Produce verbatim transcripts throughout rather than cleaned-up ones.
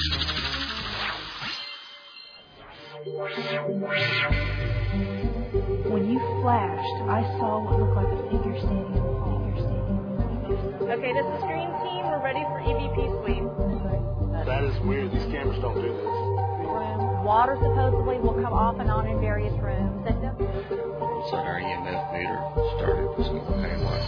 When you flashed, I saw what looked like a figure standing in the hall. Okay, this is Green Team. We're ready for E V P sweep. That is weird. These cameras don't do this. Room. Water supposedly will come off and on in various rooms. Looks like our E M F meter started to go haywire.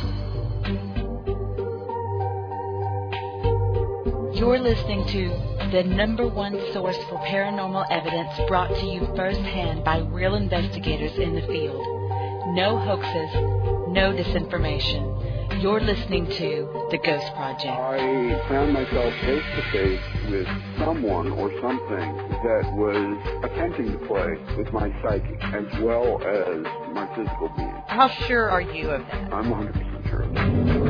You're listening to the number one source for paranormal evidence, brought to you firsthand by real investigators in the field. No hoaxes, no disinformation. You're listening to The Ghost Project. I found myself face to face with someone or something that was attempting to play with my psyche as well as my physical being. How sure are you of that? I'm one hundred percent sure of that.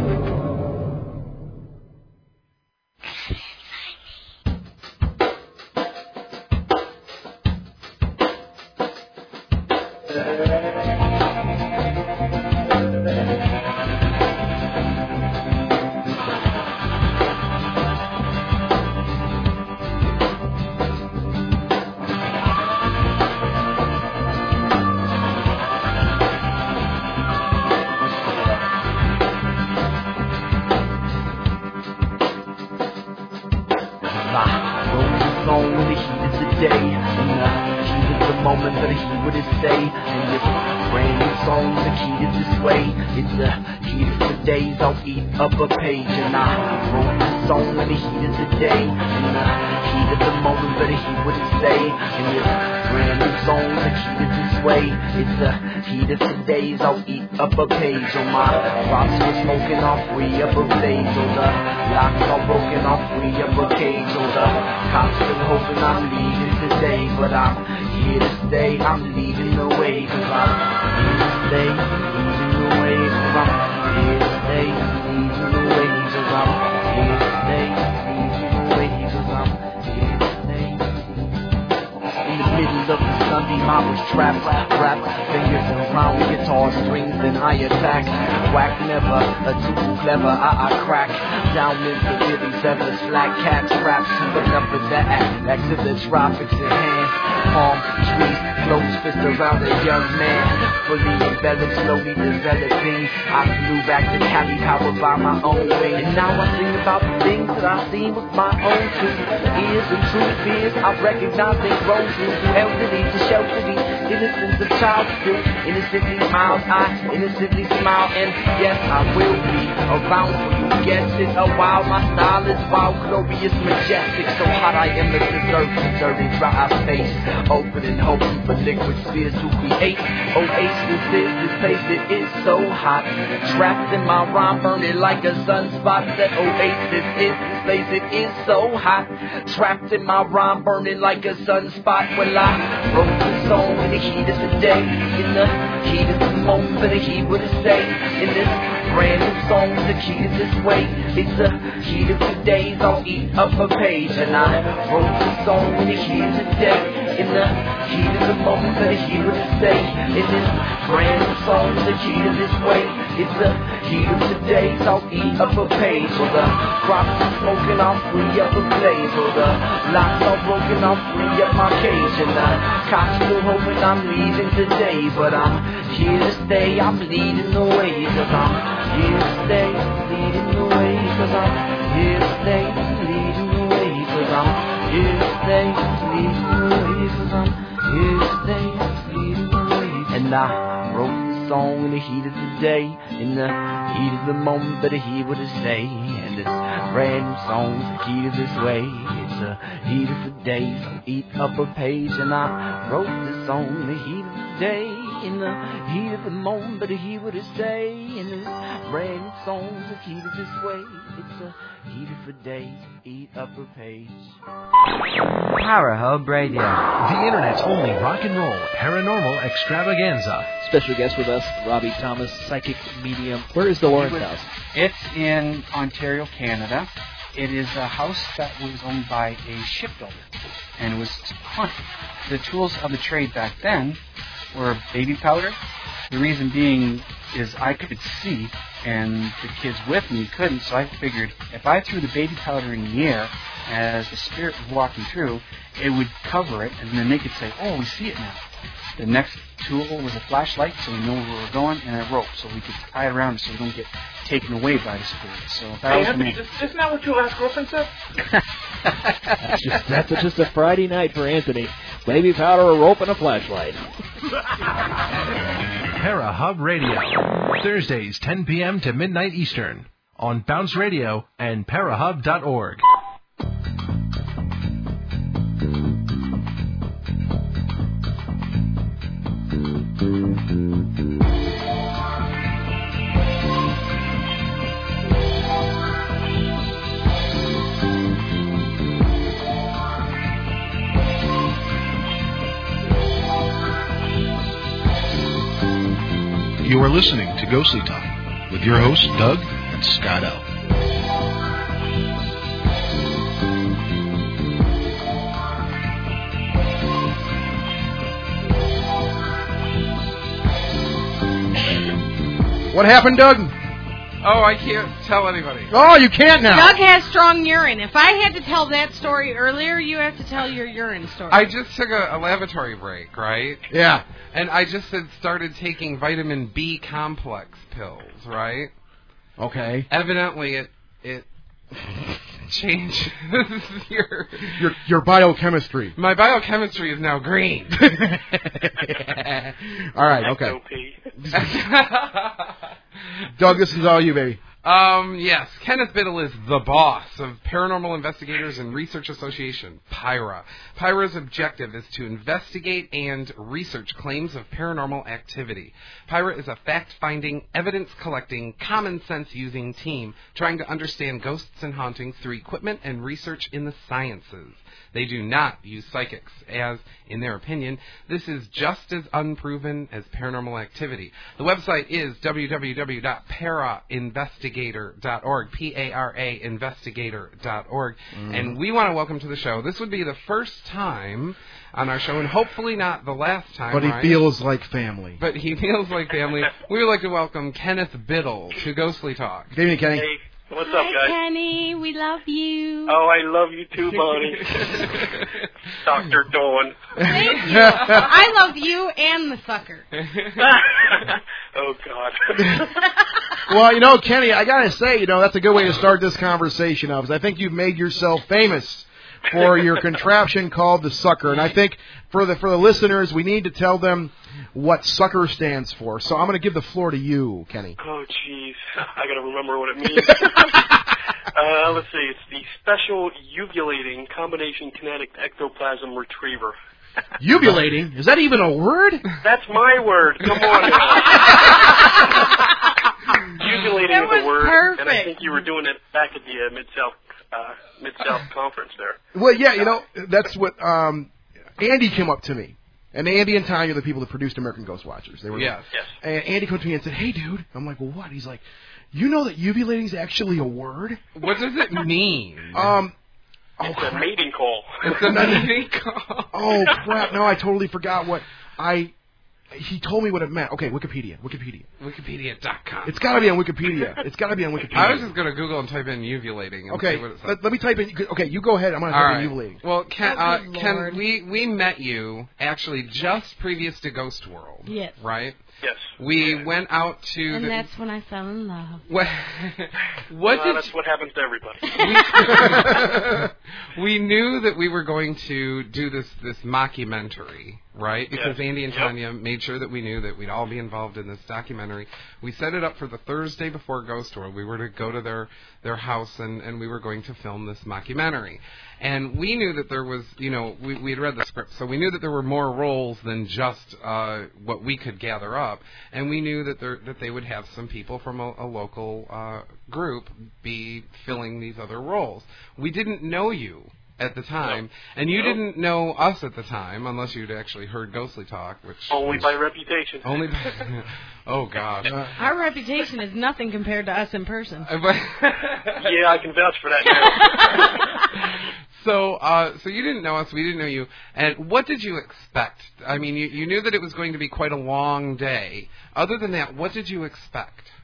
Up a page and I wrote this song in the heat of the day, in the heat of the moment, but he wouldn't say. And this brand new song, the heat of this way, it's the heat of today's. I'll eat up a page on my rocks were smoking off free up a page, or the locks are broken off free up a cage, or the cops still hoping I'm leaving today, but I'm here to stay. I'm leading the way, cause I'm here to stay, leading the way, cause I'm here to stay. Of the Sunday, I was trapped, wrapped fingers around guitar strings, and I attack. Whack never, a too clever, I, I crack. Down into Billy Severs, flat cat traps, but enough of that. Back to the tropics at hand. Palm trees, close fist around a young man, fully enveloped, slowly developing. I flew back to Cali, powered by my own way, and now I sing about the things that I've seen with my own two ears. And truth is, I recognize they grown through elderly to shelter the innocence of childhood. Innocently smile, I innocently smile, and yes, I will be around for you. Guess it a while. My style is wild, glorious, majestic, so hot I am the dessert, serving dry space, open and hoping for liquid spheres to create oasis. Is this place that is so hot, trapped in my rhyme, burning like a sunspot. That oasis is this place that is so hot, trapped in my rhyme, burning like a sunspot. Well, I wrote this song in the heat of the day, in the heat of the moment, but he would say in this brand new song, the key to this way. It's the heat of the days. I'll eat up a page, and I wrote this song in the heat of the day, in the heat of the moment, but he would say in this brand new song, the key to this way. It's the heat of the days. I'll eat up a page, or the crops are smoking, I'll free up a blaze, or the locks are broken, I'll free up my cage, and the cops still hoping I'm leaving today, but I'm here to stay. I'm leading the way, cause I'm here to stay, leading the way, cause I'm here to stay, leading the way, cause I'm here to stay, leading the way, cause I'm here to stay, leading the way. And I wrote this song in the heat of the day, in the heat of the moment, but he would say, and this brand new song's the key to this way. It's the heat of the day, so eat up a page, and I wrote this song in the heat of the day, in the heat of the moment, but he would say, in this brand new song's the key to this way. It's the heat of the day, eat up a page. Parahub Radio, the internet's only rock and roll paranormal extravaganza. Special guest with us, Robbie Thomas, psychic medium. Where is the Lawrence House? It's in Ontario, Canada. It is a house that was owned by a shipbuilder, and it was haunted. The tools of the trade back then were baby powder. The reason being is I could see and the kids with me couldn't, so I figured if I threw the baby powder in the air as the spirit was walking through, it would cover it, and then they could say, oh, we see it now. The next tool was a flashlight, so we know where we're going, and a rope, so we could tie it around so we don't get taken away by the spirit. So that hey, was Anthony, the just, isn't that what your last girlfriend said? that's just, that's a, just a Friday night for Anthony. Baby powder, a rope, and a flashlight. Para Hub Radio, Thursdays, ten p.m. to midnight Eastern, on Bounce Radio and parahub dot org. You are listening to Ghostly Talk with your hosts, Doug and Scott L. What happened, Doug? Oh, I can't tell anybody. Oh, you can't now. Doug has strong urine. If I had to tell that story earlier, you have to tell your urine story. I just took a, a lavatory break, right? Yeah. And I just had started taking vitamin B complex pills, right? Okay. Evidently, it it changes your your your biochemistry. My biochemistry is now green. All right. Okay. Doug, this is all you, baby. Um, yes, Kenneth Biddle is the boss of Paranormal Investigators and Research Association, PIRA. PIRA's objective is to investigate and research claims of paranormal activity. PIRA is a fact-finding, evidence-collecting, common-sense-using team trying to understand ghosts and hauntings through equipment and research in the sciences. They do not use psychics, as, in their opinion, this is just as unproven as paranormal activity. The website is w w w dot para investigator dot org, P A R A investigator dot org, mm. and we want to welcome to the show. This would be the first time on our show, and hopefully not the last time, But he right? feels like family. But he feels like family. We would like to welcome Kenneth Biddle to Ghostly Talk. Good evening, Kenny. Hey. What's Hi, up, guys? Kenny. We love you. Oh, I love you too, buddy. Doctor Dawn. Thank you. I love you and the sucker. Oh, God. Well, you know, Kenny, I got to say, you know, that's a good way to start this conversation off, because I think you've made yourself famous for your contraption called the sucker. And I think for the for the listeners, we need to tell them what sucker stands for. So I'm going to give the floor to you, Kenny. Oh, jeez. I got to remember what it means. uh, let's see. It's the Special Uvulating Combination Kinetic Ectoplasm Retriever. Uvulating? Is that even a word? That's my word. Come on. Uvulating that is was a word, perfect. and I think you were doing it back at the uh, Mid-South uh, Mid-South Conference there. Well, yeah, you know, that's what um, Andy came up to me. And Andy and Tanya are the people that produced American Ghost Watchers. They were yes. yes. And Andy came to me and said, hey, dude. I'm like, well, what? He's like, you know that uvulating is actually a word? What does it mean? Um, oh, It's crap. a mating call. It's a mating call. Oh, crap. No, I totally forgot what I... He told me what it meant. Okay, Wikipedia. Wikipedia. Wikipedia dot com. It's got to be on Wikipedia. It's got to be on Wikipedia. I was just going to Google and type in uvulating and okay, see what it says. let, let me type in... Okay, you go ahead. I'm going to type right. in uvulating. Well, Ken, Oh, uh, good Ken Lord. we, we met you actually just previous to Ghost World. Yes. Right? Yes. We went out to... And the, that's when I fell in love. What, what well, did that's what happens to everybody. we, we knew that we were going to do this, this mockumentary, right? Because Yes. Andy and Yep. Tanya made sure that we knew that we'd all be involved in this documentary. We set it up for the Thursday before Ghost World. We were to go to their, their house, and, and we were going to film this mockumentary. And we knew that there was, you know, we we had read the script, so we knew that there were more roles than just uh, what we could gather up. And we knew that there that they would have some people from a, a local uh, group be filling these other roles. We didn't know you at the time, No. and you No. didn't know us at the time, unless you'd actually heard Ghostly Talk, which Only was by reputation. only by, oh God. Uh, Our reputation is nothing compared to us in person. but Yeah, I can vouch for that now. So, uh, so you didn't know us, we didn't know you, and what did you expect? I mean, you, you knew that it was going to be quite a long day. Other than that, what did you expect?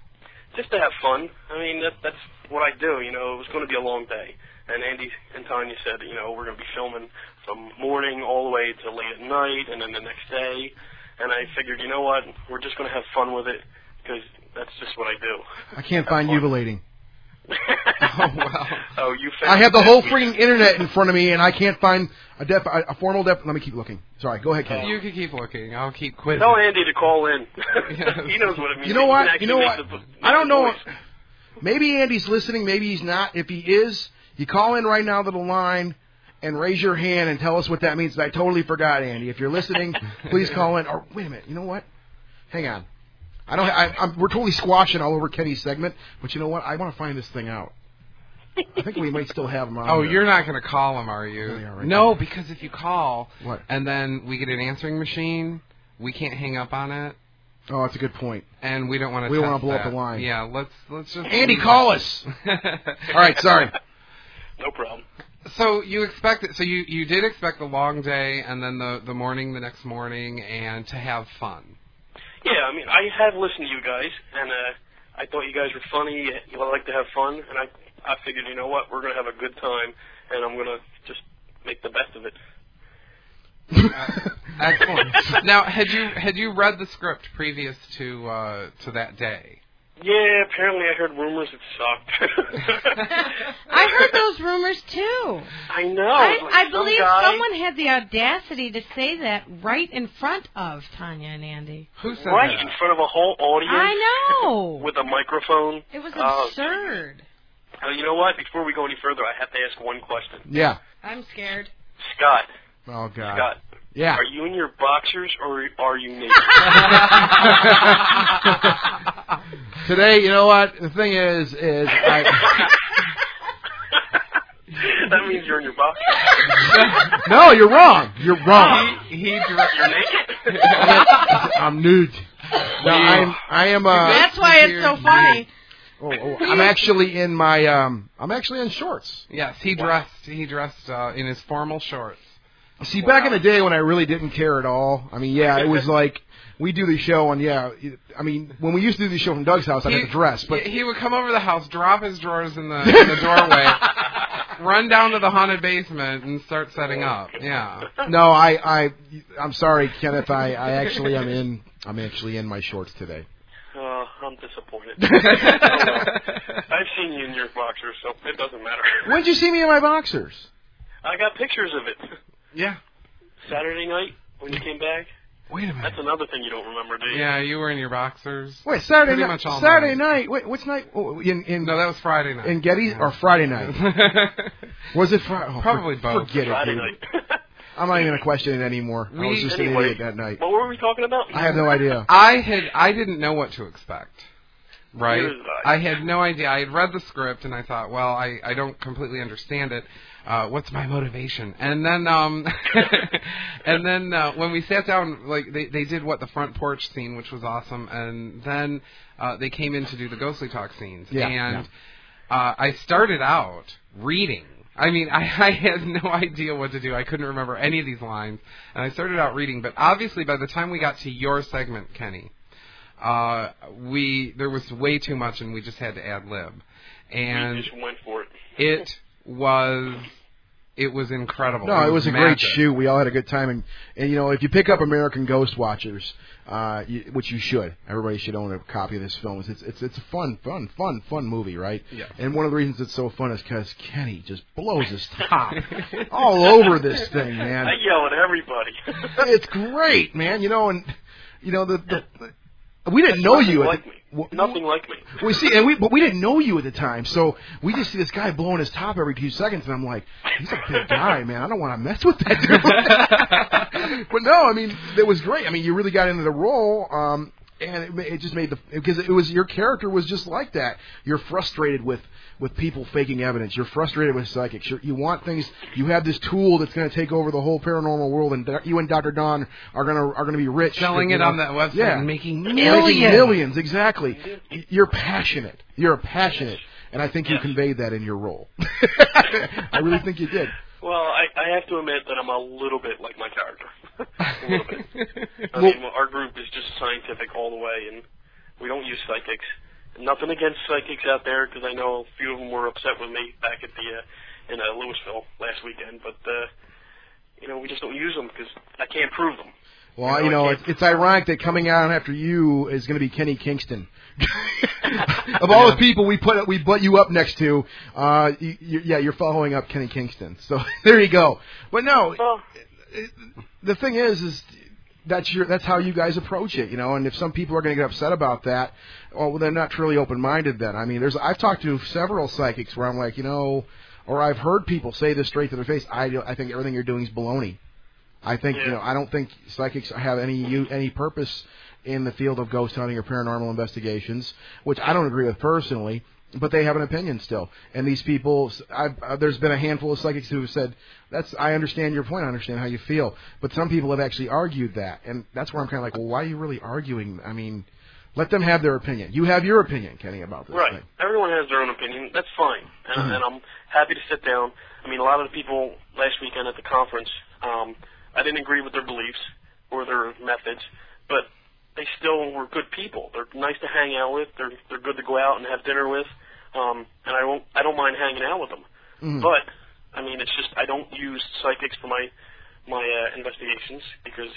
just to have fun. I mean, that, that's what I do. You know, it was going to be a long day. And Andy and Tanya said, you know, we're going to be filming from morning all the way to late at night and then the next day. And I figured, you know what, we're just going to have fun with it because that's just what I do. I can't have find fun. uvulating. Oh, wow. Oh, you found I have the that. whole freaking internet in front of me, and I can't find a, def- a formal def. Let me keep looking. Sorry, go ahead, Ken. You can keep looking. I'll keep quizzing. Tell Andy to call in. He knows what it means. You know He what? can You know actually what? make the- I don't know. voice. Maybe Andy's listening. Maybe he's not. If he is, you call in right now to the line and raise your hand and tell us what that means. I totally forgot, Andy. If you're listening, please call in. Or wait a minute. You know what? Hang on. I don't. I, I'm, we're totally squashing all over Kenny's segment. But you know what? I want to find this thing out. I think we might still have him on. Oh, there. you're not going to call him, are you? Yeah, right no, now. because if you call What? and then we get an answering machine, we can't hang up on it. Oh, that's a good point. And we don't want to. We don't want wanna blow up the line. Yeah, let's let's just. Andy, call us. All right, sorry. No problem. So you expected. So you, you did expect the long day and then the the morning the next morning and to have fun. Yeah, I mean, I have listened to you guys, and uh, I thought you guys were funny. You like to have fun, and I I figured, you know what, we're going to have a good time, and I'm going to just make the best of it. Uh, excellent. Now, had you had you read the script previous to uh, to that day? Yeah, apparently I heard rumors it sucked. I heard those rumors too. I know. I, like I some believe guy, someone had the audacity to say that right in front of Tanya and Andy. Who said right that? in front of a whole audience. I know. With a microphone. It was Oh, absurd. Uh, you know what? Before we go any further, I have to ask one question. Yeah. I'm scared. Scott. Oh God. Scott. Yeah. Are you in your boxers or are you naked? Today, you know what? The thing is, is I. That means you're in your boxers. No, you're wrong. You're wrong. He, he You're naked? I'm nude. No, I'm. I am. Uh, That's why it's so funny. Oh, oh, I'm actually in my. Um, I'm actually in shorts. Yes, he dressed. He dressed uh, in his formal shorts. See, back in the day when I really didn't care at all, I mean, yeah, it was like we do the show, and yeah, I mean, when we used to do the show from Doug's house, I had to dress, but he, he would come over the house, drop his drawers in the, in the doorway, run down to the haunted basement, and start setting up. Yeah. No, I, I, I'm sorry, Kenneth. I, I actually am in. I'm actually in my shorts today. Uh, I'm disappointed. Oh, I've seen you in your boxers, so it doesn't matter. When'd you see me in my boxers? I got pictures of it. Yeah. Saturday night when you came back. Wait a minute. That's another thing you don't remember, do you? Yeah, you were in your boxers. Wait, Saturday Pretty night. much all Saturday night. night. Wait, which night? Oh, in, in No, that was Friday night. in Getty or Friday night? Was it Friday? Oh, Probably for, both. Forget Friday it, dude. night. I'm not even gonna question it anymore. I was We- just Anyway, an idiot that night. What were we talking about? I have no idea. I had I didn't know what to expect. Right? Neither did I. I had no idea. I had read the script and I thought, well, I, I don't completely understand it. Uh, what's my motivation? And then um and then uh, when we sat down, like they, they did what the front porch scene, which was awesome, and then uh, they came in to do the ghostly talk scenes. Yeah, and Uh, I started out reading. I mean, I, I had no idea what to do. I couldn't remember any of these lines. And I started out reading. But obviously, by the time we got to your segment, Kenny, uh, we there was way too much, and we just had to ad-lib. And We just went for it. it was... It was incredible. No, it was a great magic. shoot. We all had a good time, and, and you know, if you pick up American Ghost Watchers, uh, you, which you should, everybody should own a copy of this film. It's it's it's a fun, fun, fun, fun movie, right? Yeah. And one of the reasons it's so fun is because Kenny just blows his top all over this thing, man. I yell at everybody. It's great, man. You know, and you know the, the, the we didn't know Nothing you. like at the, me. w- Nothing like me. We see, and we but we didn't know you at the time, so we just see this guy blowing his top every few seconds, and I'm like, he's a big guy, man. I don't want to mess with that dude. But no, I mean, it was great. I mean, you really got into the role, um, and it, ma- it just made the because it was your character was just like that. You're frustrated with with people faking evidence. You're frustrated with psychics. You're, you want things. You have this tool that's going to take over the whole paranormal world, and doc- you and Doctor Don are going to are going to be rich. Selling you it know? on that website yeah. and making Making millions. millions, exactly. You're passionate. You're passionate, and I think you conveyed that in your role. I really think you did. Well, I, I have to admit that I'm a little bit like my character. A little bit. I mean, our group is just scientific all the way, and we don't use psychics. nothing against psychics out there, because I know a few of them were upset with me back at the uh, in uh, Louisville last weekend. But uh, you know, we just don't use them because I can't prove them. Well, you know, you know it's, it's ironic that coming out after you is going to be Kenny Kingston. Of all the people we put we put you up next to, uh, you, you, yeah, you're following up Kenny Kingston. So there you go. But no, well, it, the thing is, is that's your that's how you guys approach it, you know. And if some people are going to get upset about that, well, they're not truly open-minded. Then I mean, there's I've talked to several psychics where I'm like, you know, or I've heard people say this straight to their face. I I think everything you're doing is baloney. I think yeah. you know I don't think psychics have any any purpose in the field of ghost hunting or paranormal investigations, which I don't agree with personally, but they have an opinion still. And these people, I've, uh, there's been a handful of psychics who have said, "That's I understand your point, I understand how you feel," but some people have actually argued that, and that's where I'm kind of like, well, why are you really arguing? I mean, let them have their opinion. You have your opinion, Kenny, about this right. thing. Everyone has their own opinion. That's fine, and, mm-hmm. and I'm happy to sit down. I mean, a lot of the people last weekend at the conference, um, I didn't agree with their beliefs or their methods, but they still were good people. They're nice to hang out with. They're they're good to go out and have dinner with, um, and I won't I don't mind hanging out with them. Mm-hmm. But I mean, it's just I don't use psychics for my my uh, investigations because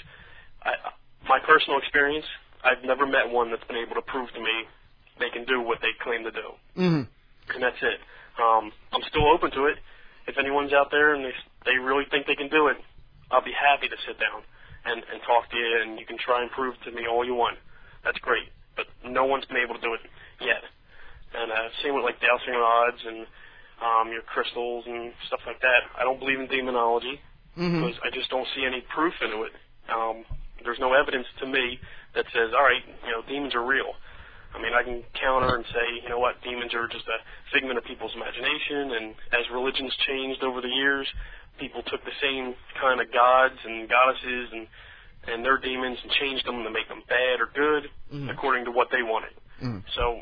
I, my personal experience, I've never met one that's been able to prove to me they can do what they claim to do, mm-hmm. and that's it. Um, I'm still open to it. If anyone's out there and they they really think they can do it, I'll be happy to sit down and, and talk to you, and you can try and prove to me all you want. That's great. But no one's been able to do it yet. And uh, same with like dowsing rods and um, your crystals and stuff like that. I don't believe in demonology mm-hmm. because I just don't see any proof into it. Um, there's no evidence to me that says, all right, you know, demons are real. I mean, I can counter and say, you know what, demons are just a figment of people's imagination, and as religions changed over the years, people took the same kind of gods and goddesses and, and their demons and changed them to make them bad or good mm. according to what they wanted. Mm. So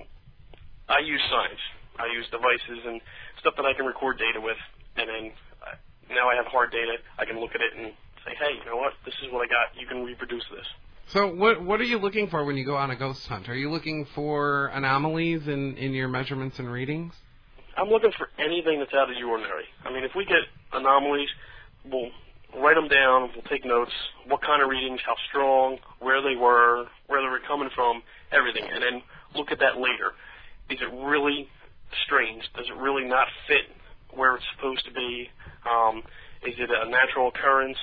I use science. I use devices and stuff that I can record data with, and then uh, now I have hard data. I can look at it and say, hey, you know what, this is what I got. You can reproduce this. So what what are you looking for when you go on a ghost hunt? Are you looking for anomalies in, in your measurements and readings? I'm looking for anything that's out of the ordinary. I mean, if we get anomalies, we'll write them down, we'll take notes, what kind of readings, how strong, where they were, where they were coming from, everything, and then look at that later. Is it really strange? Does it really not fit where it's supposed to be? Um, is it a natural occurrence?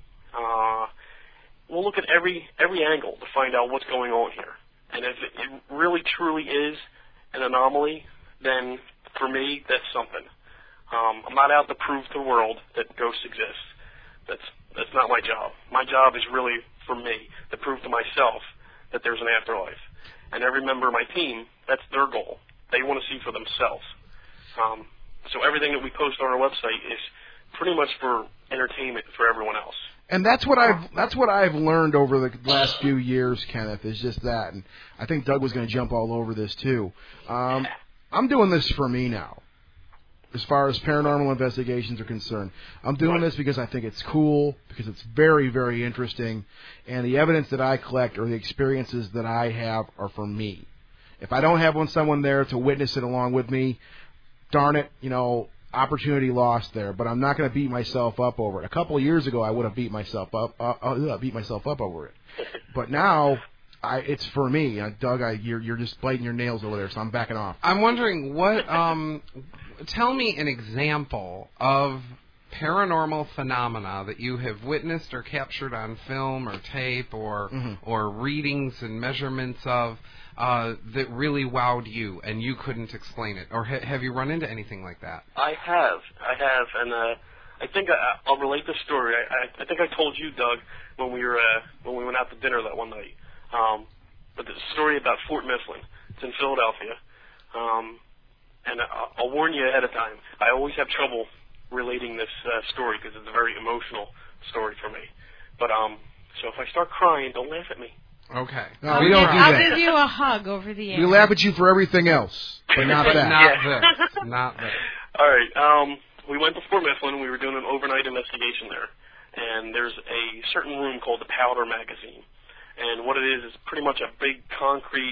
Uh, we'll look at every every angle to find out what's going on here. And if it, it really truly is an anomaly, then for me, that's something. Um, I'm not out to prove to the world that ghosts exist. That's that's not my job. My job is really for me to prove to myself that there's an afterlife. And every member of my team, that's their goal. They want to see for themselves. Um, so everything that we post on our website is pretty much for entertainment for everyone else. And that's what I've that's what I've learned over the last few years, Kenneth, is just that. And I think Doug was going to jump all over this too. Um, I'm doing this for me now, as far as paranormal investigations are concerned. I'm doing this because I think it's cool, because it's very, very interesting, and the evidence that I collect or the experiences that I have are for me. If I don't have one someone there to witness it along with me, darn it, you know, opportunity lost there. But I'm not going to beat myself up over it. A couple of years ago, I would have beat myself up, uh, uh, beat myself up over it. But now, I, it's for me. Uh, Doug, I, you're, you're just biting your nails over there, so I'm backing off. I'm wondering what. Um, tell me an example of paranormal phenomena that you have witnessed or captured on film or tape or mm-hmm. or readings and measurements of uh, that really wowed you and you couldn't explain it. Or ha- have you run into anything like that? I have, I have, and uh, I think I, I'll relate this story. I, I, I think I told you, Doug, when we were uh, when we went out to dinner that one night. Um, but the story about Fort Mifflin. It's in Philadelphia. Um, and I'll, I'll warn you ahead of time. I always have trouble relating this uh, story because it's a very emotional story for me. But um, so if I start crying, don't laugh at me. Okay. No, we don't do I'll that. give you a hug over the air. We laugh at you for everything else, but not that. Not this. Not this. All right. Um, we went to Fort Mifflin. We were doing an overnight investigation there. And there's a certain room called the Powder Magazine. And what it is is pretty much a big concrete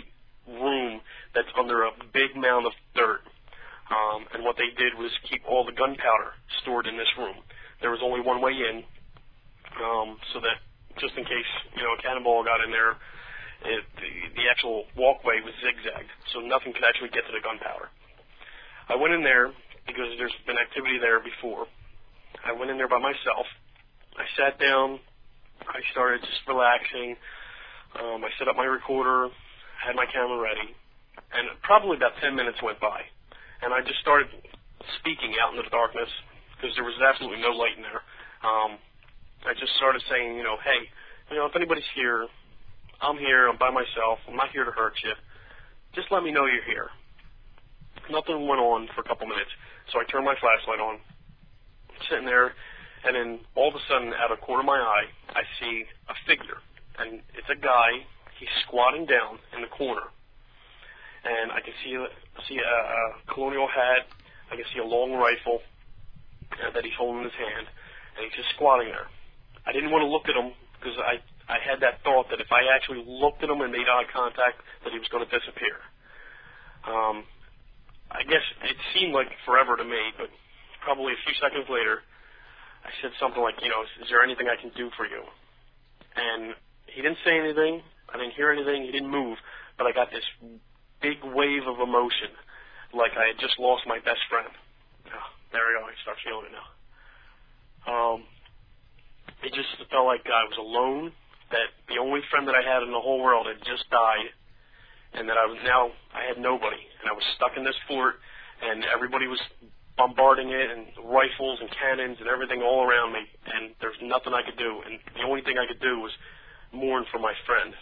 room that's under a big mound of dirt. Um, and what they did was keep all the gunpowder stored in this room. There was only one way in, um, so that just in case, you know, a cannonball got in there, it, the, the actual walkway was zigzagged, so nothing could actually get to the gunpowder. I went in there because there's been activity there before. I went in there by myself. I sat down. I started just relaxing. Um, I set up my recorder, had my camera ready, and probably about ten minutes went by. And I just started speaking out into the darkness because there was absolutely no light in there. Um, I just started saying, you know, hey, you know, if anybody's here, I'm here. I'm by myself. I'm not here to hurt you. Just let me know you're here. Nothing went on for a couple minutes, so I turned my flashlight on, sitting there, and then all of a sudden, out of the corner of my eye, I see a figure, and it's a guy. He's squatting down in the corner. And I can see see a, a colonial hat. I can see a long rifle uh, that he's holding in his hand, and he's just squatting there. I didn't want to look at him because I, I had that thought that if I actually looked at him and made eye contact, that he was going to disappear. Um, I guess it seemed like forever to me, but probably a few seconds later, I said something like, you know, is, is there anything I can do for you? And he didn't say anything. I didn't hear anything. He didn't move, but I got this big wave of emotion, like I had just lost my best friend. Oh, there we go. I start feeling it now. Um, it just felt like I was alone, that the only friend that I had in the whole world had just died, and that I was now, I had nobody, and I was stuck in this fort, and everybody was bombarding it, and rifles and cannons and everything all around me, and there's nothing I could do, and the only thing I could do was mourn for my friend.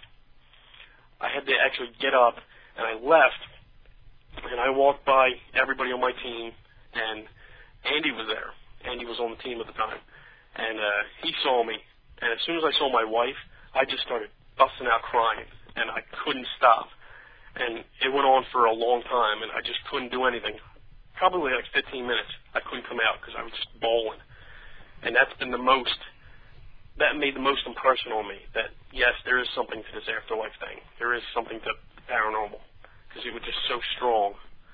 I had to actually get up, and I left, and I walked by everybody on my team, and Andy was there. Andy was on the team at the time, and uh, he saw me, and as soon as I saw my wife, I just started busting out crying, and I couldn't stop, and it went on for a long time, and I just couldn't do anything. Probably like fifteen minutes, I couldn't come out because I was just bawling, and that's been the most, that made the most impression on me, that yes, there is something to this afterlife thing. There is something to paranormal, because it was just so strong,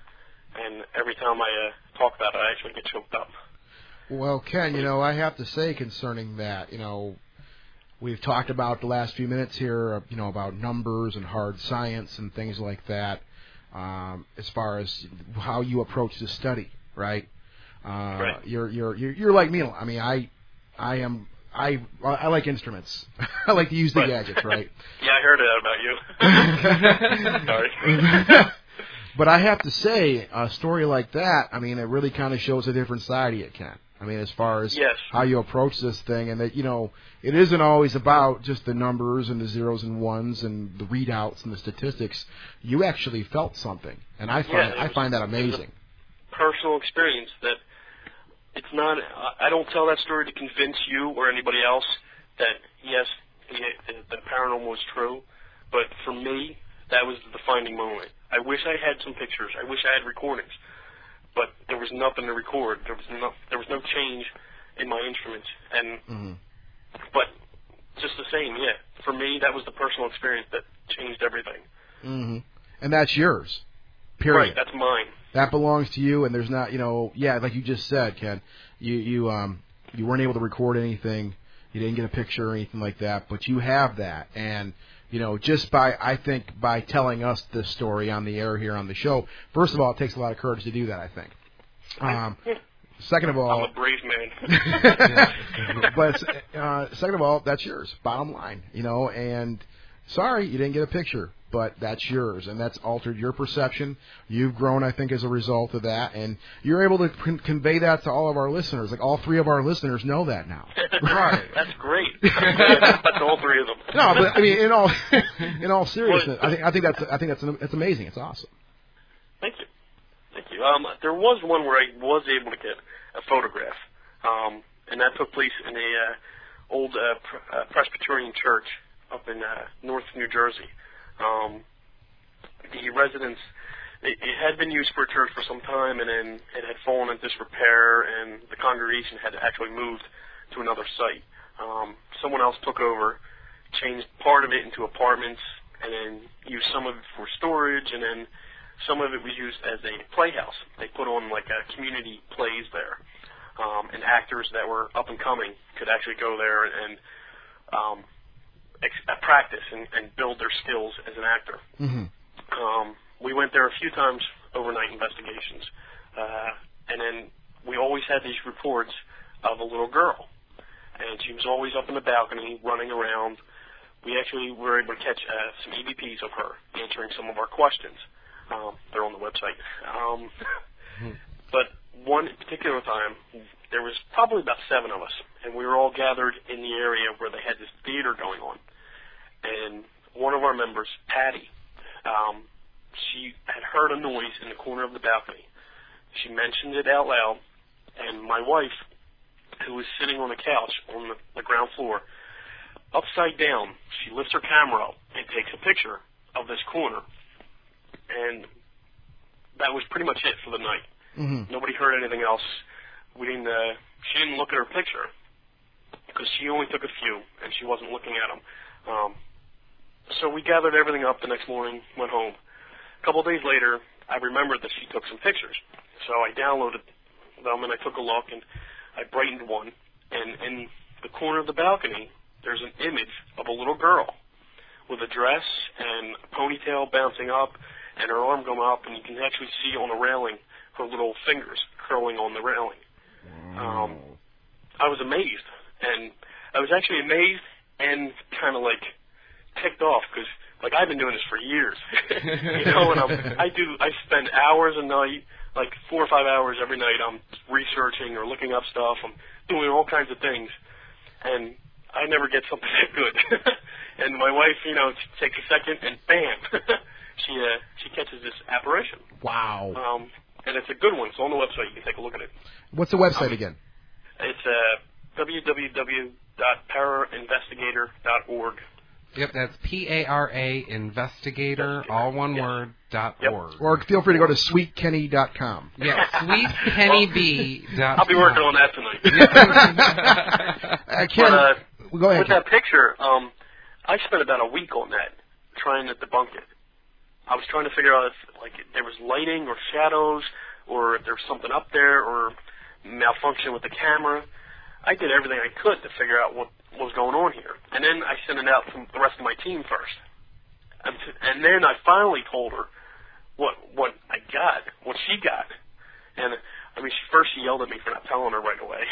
and every time I uh, talk about it, I actually get choked up. Well, Ken, you know, I have to say concerning that, you know, we've talked about the last few minutes here, you know, about numbers and hard science and things like that, um, as far as how you approach the study, right? Uh, right. You're you're you're you're like me. I mean, I I am. I I like instruments. I like to use the right. gadgets, right? Yeah, I heard that about you. Sorry. But I have to say, a story like that, I mean, it really kind of shows a different side of you, Ken. I mean, as far as yes. how you approach this thing, and that, you know, it isn't always about just the numbers and the zeros and ones and the readouts and the statistics. You actually felt something, and I find yeah, I was, find that amazing. It was a personal experience that. It's not, I don't tell that story to convince you or anybody else that, yes, the, the paranormal is true, but for me, that was the defining moment. I wish I had some pictures. I wish I had recordings, but there was nothing to record. There was no, there was no change in my instruments. And, mm-hmm. But just the same, yeah, for me, that was the personal experience that changed everything. Mm-hmm. And that's yours, period. Right, that's mine. That belongs to you, and there's not, you know, yeah, like you just said, Ken, you you um you weren't able to record anything, you didn't get a picture or anything like that, but you have that, and you know, just by I think by telling us this story on the air here on the show, first of all, it takes a lot of courage to do that, I think. Um, second of all, I'm a brave man. but uh, second of all, that's yours, bottom line, you know, and sorry you didn't get a picture. But that's yours, and that's altered your perception. You've grown, I think, as a result of that, and you're able to con- convey that to all of our listeners. Like, all three of our listeners know that now. Right. That's great. That's all three of them. No, but I mean, in all in all seriousness, I think I think that's I think that's that's amazing. It's awesome. Thank you, thank you. Um, there was one where I was able to get a photograph, um, and that took place in a uh, old uh, pr- uh, Presbyterian church up in uh, North New Jersey. Um, the residence, it, it had been used for a church for some time, and then it had fallen into disrepair, and the congregation had actually moved to another site. Um, someone else took over, changed part of it into apartments, and then used some of it for storage, and then some of it was used as a playhouse. They put on like a community plays there, um, and actors that were up and coming could actually go there and um, ex- practice and, and build their skills as an actor. Mm-hmm. Um, we went there a few times, overnight investigations, uh, and then we always had these reports of a little girl, and she was always up in the balcony running around. We actually were able to catch uh, some E V Ps of her answering some of our questions. Um, they're on the website. Um, but one particular time, there was probably about seven of us, and we were all gathered in the area where they had this theater going on. And one of our members, Patty, um, she had heard a noise in the corner of the balcony. She mentioned it out loud, and my wife, who was sitting on a couch on the, the ground floor, upside down, she lifts her camera up and takes a picture of this corner. And that was pretty much it for the night. Mm-hmm. Nobody heard anything else. We didn't. Uh, she didn't look at her picture because she only took a few, and she wasn't looking at them. Um, so we gathered everything up the next morning, went home. A couple of days later, I remembered that she took some pictures. So I downloaded them, and I took a look, and I brightened one. And in the corner of the balcony, there's an image of a little girl with a dress and a ponytail bouncing up, and her arm going up, and you can actually see on the railing her little fingers curling on the railing. Wow. Um, I was amazed, and I was actually amazed and kind of like ticked off because like I've been doing this for years, you know, and I'm, I do I spend hours a night, like four or five hours every night. I'm researching or looking up stuff. I'm doing all kinds of things, and I never get something that good. And my wife, you know, takes a second, and bam. She uh, she catches this apparition. Wow. Um, and it's a good one. It's on the website. You can take a look at it. What's the website um, again? It's uh, w w w dot para investigator dot org. Yep, that's P A R A Investigator, all one yes. word, dot yep. org. Or feel free to go to sweet kenny dot com. Yeah, sweet kenny b dot com. I'll be working on that tonight. uh, Ken, but, uh, well, go ahead. With that picture, um, I spent about a week on that, trying to debunk it. I was trying to figure out if like there was lighting or shadows, or if there was something up there, or malfunction with the camera. I did everything I could to figure out what, what was going on here, and then I sent it out to the rest of my team first, and, t- and then I finally told her what what I got, what she got, and I mean, she, first she yelled at me for not telling her right away,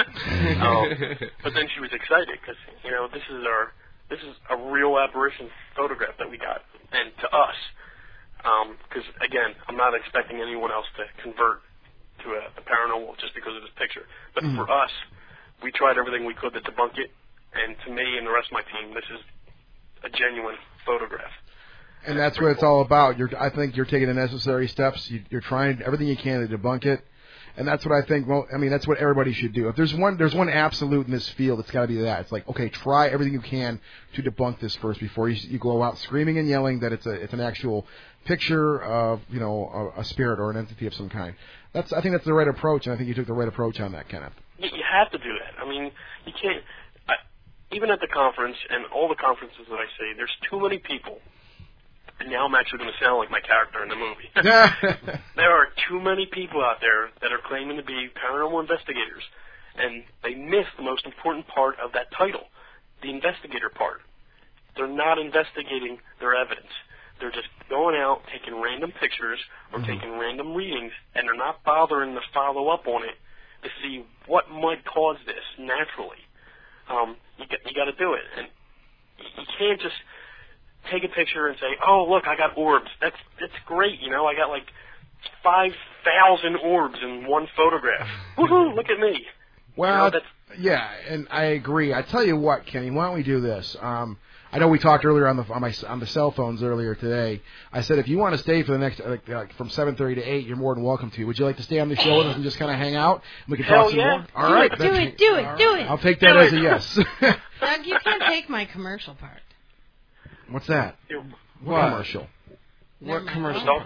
um, but then she was excited because you know this is our this is a real apparition photograph that we got, and to us. Because, um, again, I'm not expecting anyone else to convert to a, a paranormal just because of this picture. But mm. for us, we tried everything we could to debunk it. And to me and the rest of my team, this is a genuine photograph. And that's what it's all about. You're, I think you're taking the necessary steps. You, you're trying everything you can to debunk it. And that's what I think, well, I mean, that's what everybody should do. If there's one there's one absolute in this field, it's got to be that. It's like, okay, try everything you can to debunk this first before you, you go out screaming and yelling that it's a it's an actual picture of, you know, a, a spirit or an entity of some kind. That's I think that's the right approach, and I think you took the right approach on that, Kenneth. You have to do that. I mean, you can't, I, even at the conference and all the conferences that I say, there's too many people. And now I'm actually going to sound like my character in the movie. There are too many people out there that are claiming to be paranormal investigators, and they miss the most important part of that title, the investigator part. They're not investigating their evidence. They're just going out, taking random pictures or mm-hmm. taking random readings, and they're not bothering to follow up on it to see what might cause this naturally. Um, you got, you got to do it, and you can't just take a picture and say, "Oh, look, I got orbs." That's that's great, you know. I got like five thousand orbs in one photograph. Woohoo! Look at me. Well, you know, that's, yeah, and I agree. I tell you what, Kenny, why don't we do this? Um, I know we talked earlier on the on my on the cell phones earlier today. I said if you want to stay for the next like, like from seven thirty to eight, you're more than welcome to. Would you like to stay on the show with us and just kind of hang out? And we can Hell talk some yeah. more. All do right, it, do it, do it, do it. I'll take that do as it. a yes. Doug, you can't take my commercial part. What's that? you, What What? commercial? What Never mind. commercial? Don't,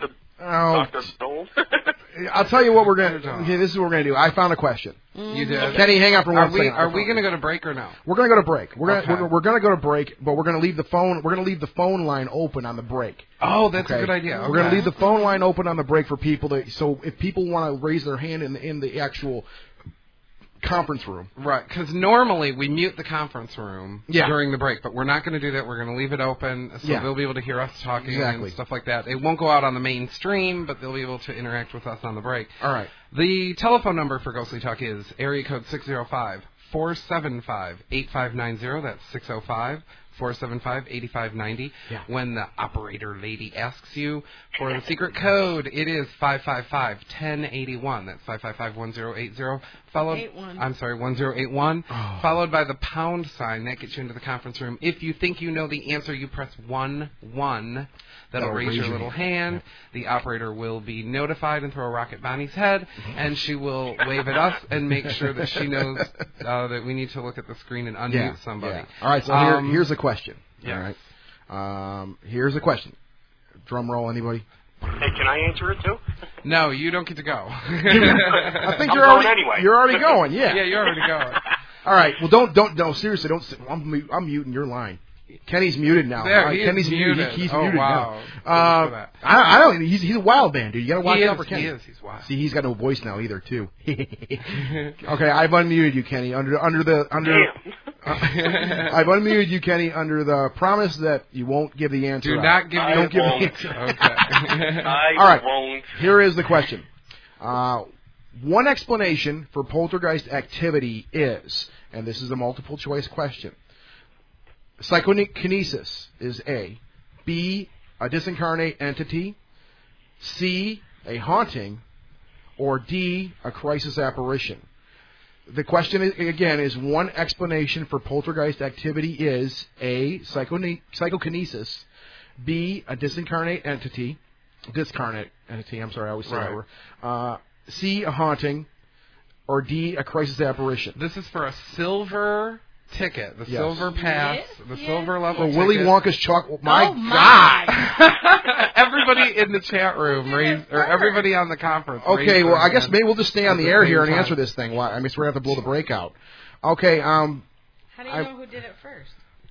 Oh, Doctor Stone. I'll tell you what we're gonna. Okay, this is what we're gonna do. I found a question. You did. Kenny, hang on for one are we, second. Are we going to go to break or no? We're gonna go to break. We're gonna Okay. we're, we're gonna go to break, but we're gonna leave the phone. We're gonna leave the phone line open on the break. Oh, that's Okay? a good idea. We're gonna Okay. leave the phone line open on the break for people to. So if people want to raise their hand in the, in the actual conference room. Right, because normally we mute the conference room Yeah. during the break, but we're not going to do that. We're going to leave it open so Yeah. they'll be able to hear us talking Exactly. and stuff like that. It won't go out on the main stream, but they'll be able to interact with us on the break. All right. The telephone number for Ghostly Talk is area code six oh five, four seven five, eight five nine zero. That's six oh five, four seven five, eight five nine zero. Yeah. When the operator lady asks you for the secret code, it is five five five, one oh eight one. That's five five five, one oh eight zero. Followed, Eight one. I'm sorry, one oh eight one. Oh. Followed by the pound sign. That gets you into the conference room. If you think you know the answer, you press one one. That'll, That'll raise, raise your your little hand. hand. The operator will be notified and throw a rock at Bonnie's head, and she will wave at us and make sure that she knows uh, that we need to look at the screen and unmute Yeah. somebody. Yeah. All right. So here, Um, here's a question. yeah. All right. Um, here's a question. Drum roll, anybody? Hey, can I answer it too? No, you don't get to go. I think I'm you're going already anyway. You're already going. Yeah. Yeah, you're already going. All right. Well, don't don't no seriously don't. sit- I'm mu- I'm muting your line. Kenny's muted now. There, All right, he is Kenny's muted. He- he's Oh, muted wow. now. Uh, Good for that. I, I don't. He's he's a wild man, dude. You gotta watch He out is, for Kenny. he is, he's wild. See, he's got no voice now either, too. Okay, I've unmuted you, Kenny. Under under the under. Uh, I've unmuted you, Kenny, under the promise that you won't give the answer. Do out. not give I Don't give won't. the answer. Okay. I All right. won't. Here is the question. Uh, one explanation for poltergeist activity is, and this is a multiple choice question, psychokinesis is A. B, a disincarnate entity. C, a haunting. Or D, a crisis apparition. The question, is, again, is one explanation for poltergeist activity is A, psychone- psychokinesis. B, a disincarnate entity. Discarnate entity, I'm sorry, I always say Right. that word. Uh, C, a haunting. Or D, a crisis apparition. This is for a silver ticket, the Yes. silver pass, Yes, the yes. silver For level ticket. Willy Wonka's chocolate. My, Oh, my. God! Everybody in the chat room, raise, or everybody on the conference. raise Okay, well, their I guess hand maybe we'll just stay on at the the air same here and time. answer this thing. Why? I mean, we're going to have to blow the breakout. Okay, um, How do you I- know who did it first?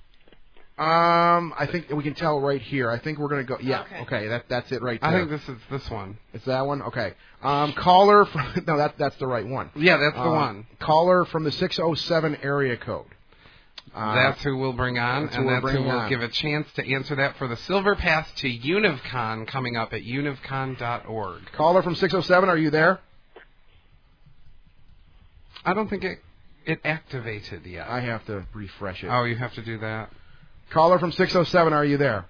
um, I think we can tell right here. I think we're going to go. Yeah, Okay. okay, that that's it right there. I think this is this one. It's that one. Okay. Um, caller from no, that that's the right one. Yeah, that's the Uh, one. Caller from the six oh seven area code. Uh, That's who we'll bring on, that's who and we're that's who bringing will on. give a chance to answer that for the silver pass to UnivCon coming up at univcon dot org. Caller from six oh seven. Are you there? I don't think it it activated yet. I have to refresh it. Oh, you have to do that. Caller from six oh seven. Are you there?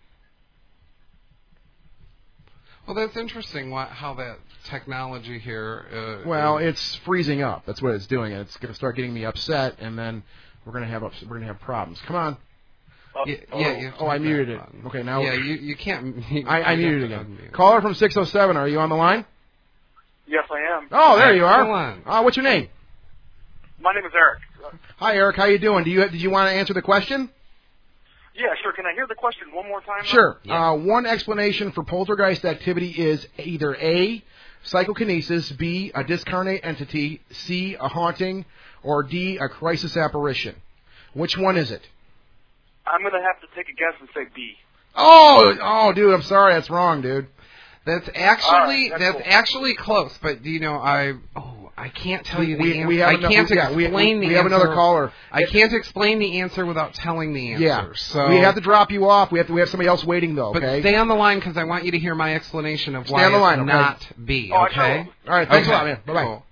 Well, that's interesting. What, how that technology here. Uh, Well, is- it's freezing up. That's what it's doing. It's going to start getting me upset, and then we're going to have ups- we're going to have problems. Come on. Yeah, oh, yeah, you have to oh, I hit that muted it. button. Okay, now Yeah, you you can't. You, I, I you muted have again. to unmute. Caller from six oh seven. Are you on the line? Yes, I am. Oh, there you are. Excellent. Uh, what's your name? My name is Eric. Hi, Eric. How you doing? Do you did you want to answer the question? Yeah, sure. Can I hear the question one more time? Sure. Uh, one explanation for poltergeist activity is either A, psychokinesis, B, a discarnate entity, C, a haunting, or D, a crisis apparition. Which one is it? I'm going to have to take a guess and say B. Oh, oh, dude, I'm sorry, that's wrong, dude. That's actually All right, that's that's cool. actually close, but you know I oh I can't tell you the We- answer. we have I ano- can't we- yeah, we- explain we- the we have answer. another caller. I can't explain the answer without telling the answer. Yeah. So we have to drop you off. We have to. We have somebody else waiting though. But Okay. stay on the line because I want you to hear my explanation of Stay why on the it's line, okay? not B. Oh, I Okay. know. All right. Thanks Okay. a lot, man. Bye bye. Cool.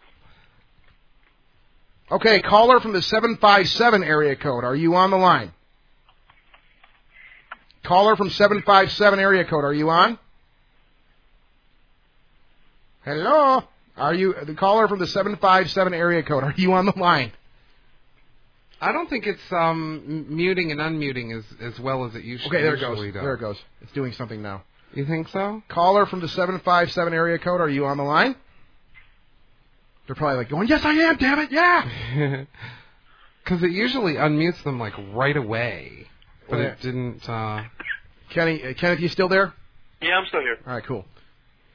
Okay, caller from the seven five seven area code. Are you on the line? Caller from seven five seven area code. Are you on? Hello? Are you the caller from the seven five seven area code? Are you on the line? I don't think it's um m- muting and unmuting as as well as it usually Okay, there it goes. usually does. There it goes. It's doing something now. You think so? Caller from the seven five seven area code. Are you on the line? They're probably like going, "Yes, I am. Damn it, yeah." Because it usually unmutes them like right away, but Yeah. it didn't. Uh... Kenny, uh, Kenneth, you still there? Yeah, I'm still here. All right, cool.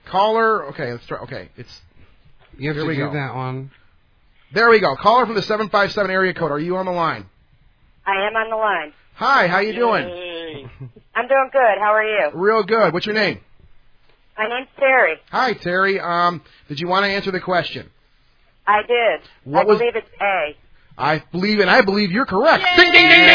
Caller, okay, let's try. Okay, it's. You have here to we do go. that one. There we go. Caller from the seven five seven area code. Are you on the line? I am on the line. Hi, how you doing? I'm doing good. How are you? Real good. What's your name? My name's Terry. Hi, Terry. Um, did you want to answer the question? I did. What I was- believe it's A. I believe, and I believe you're correct. Ding, ding, ding, ding,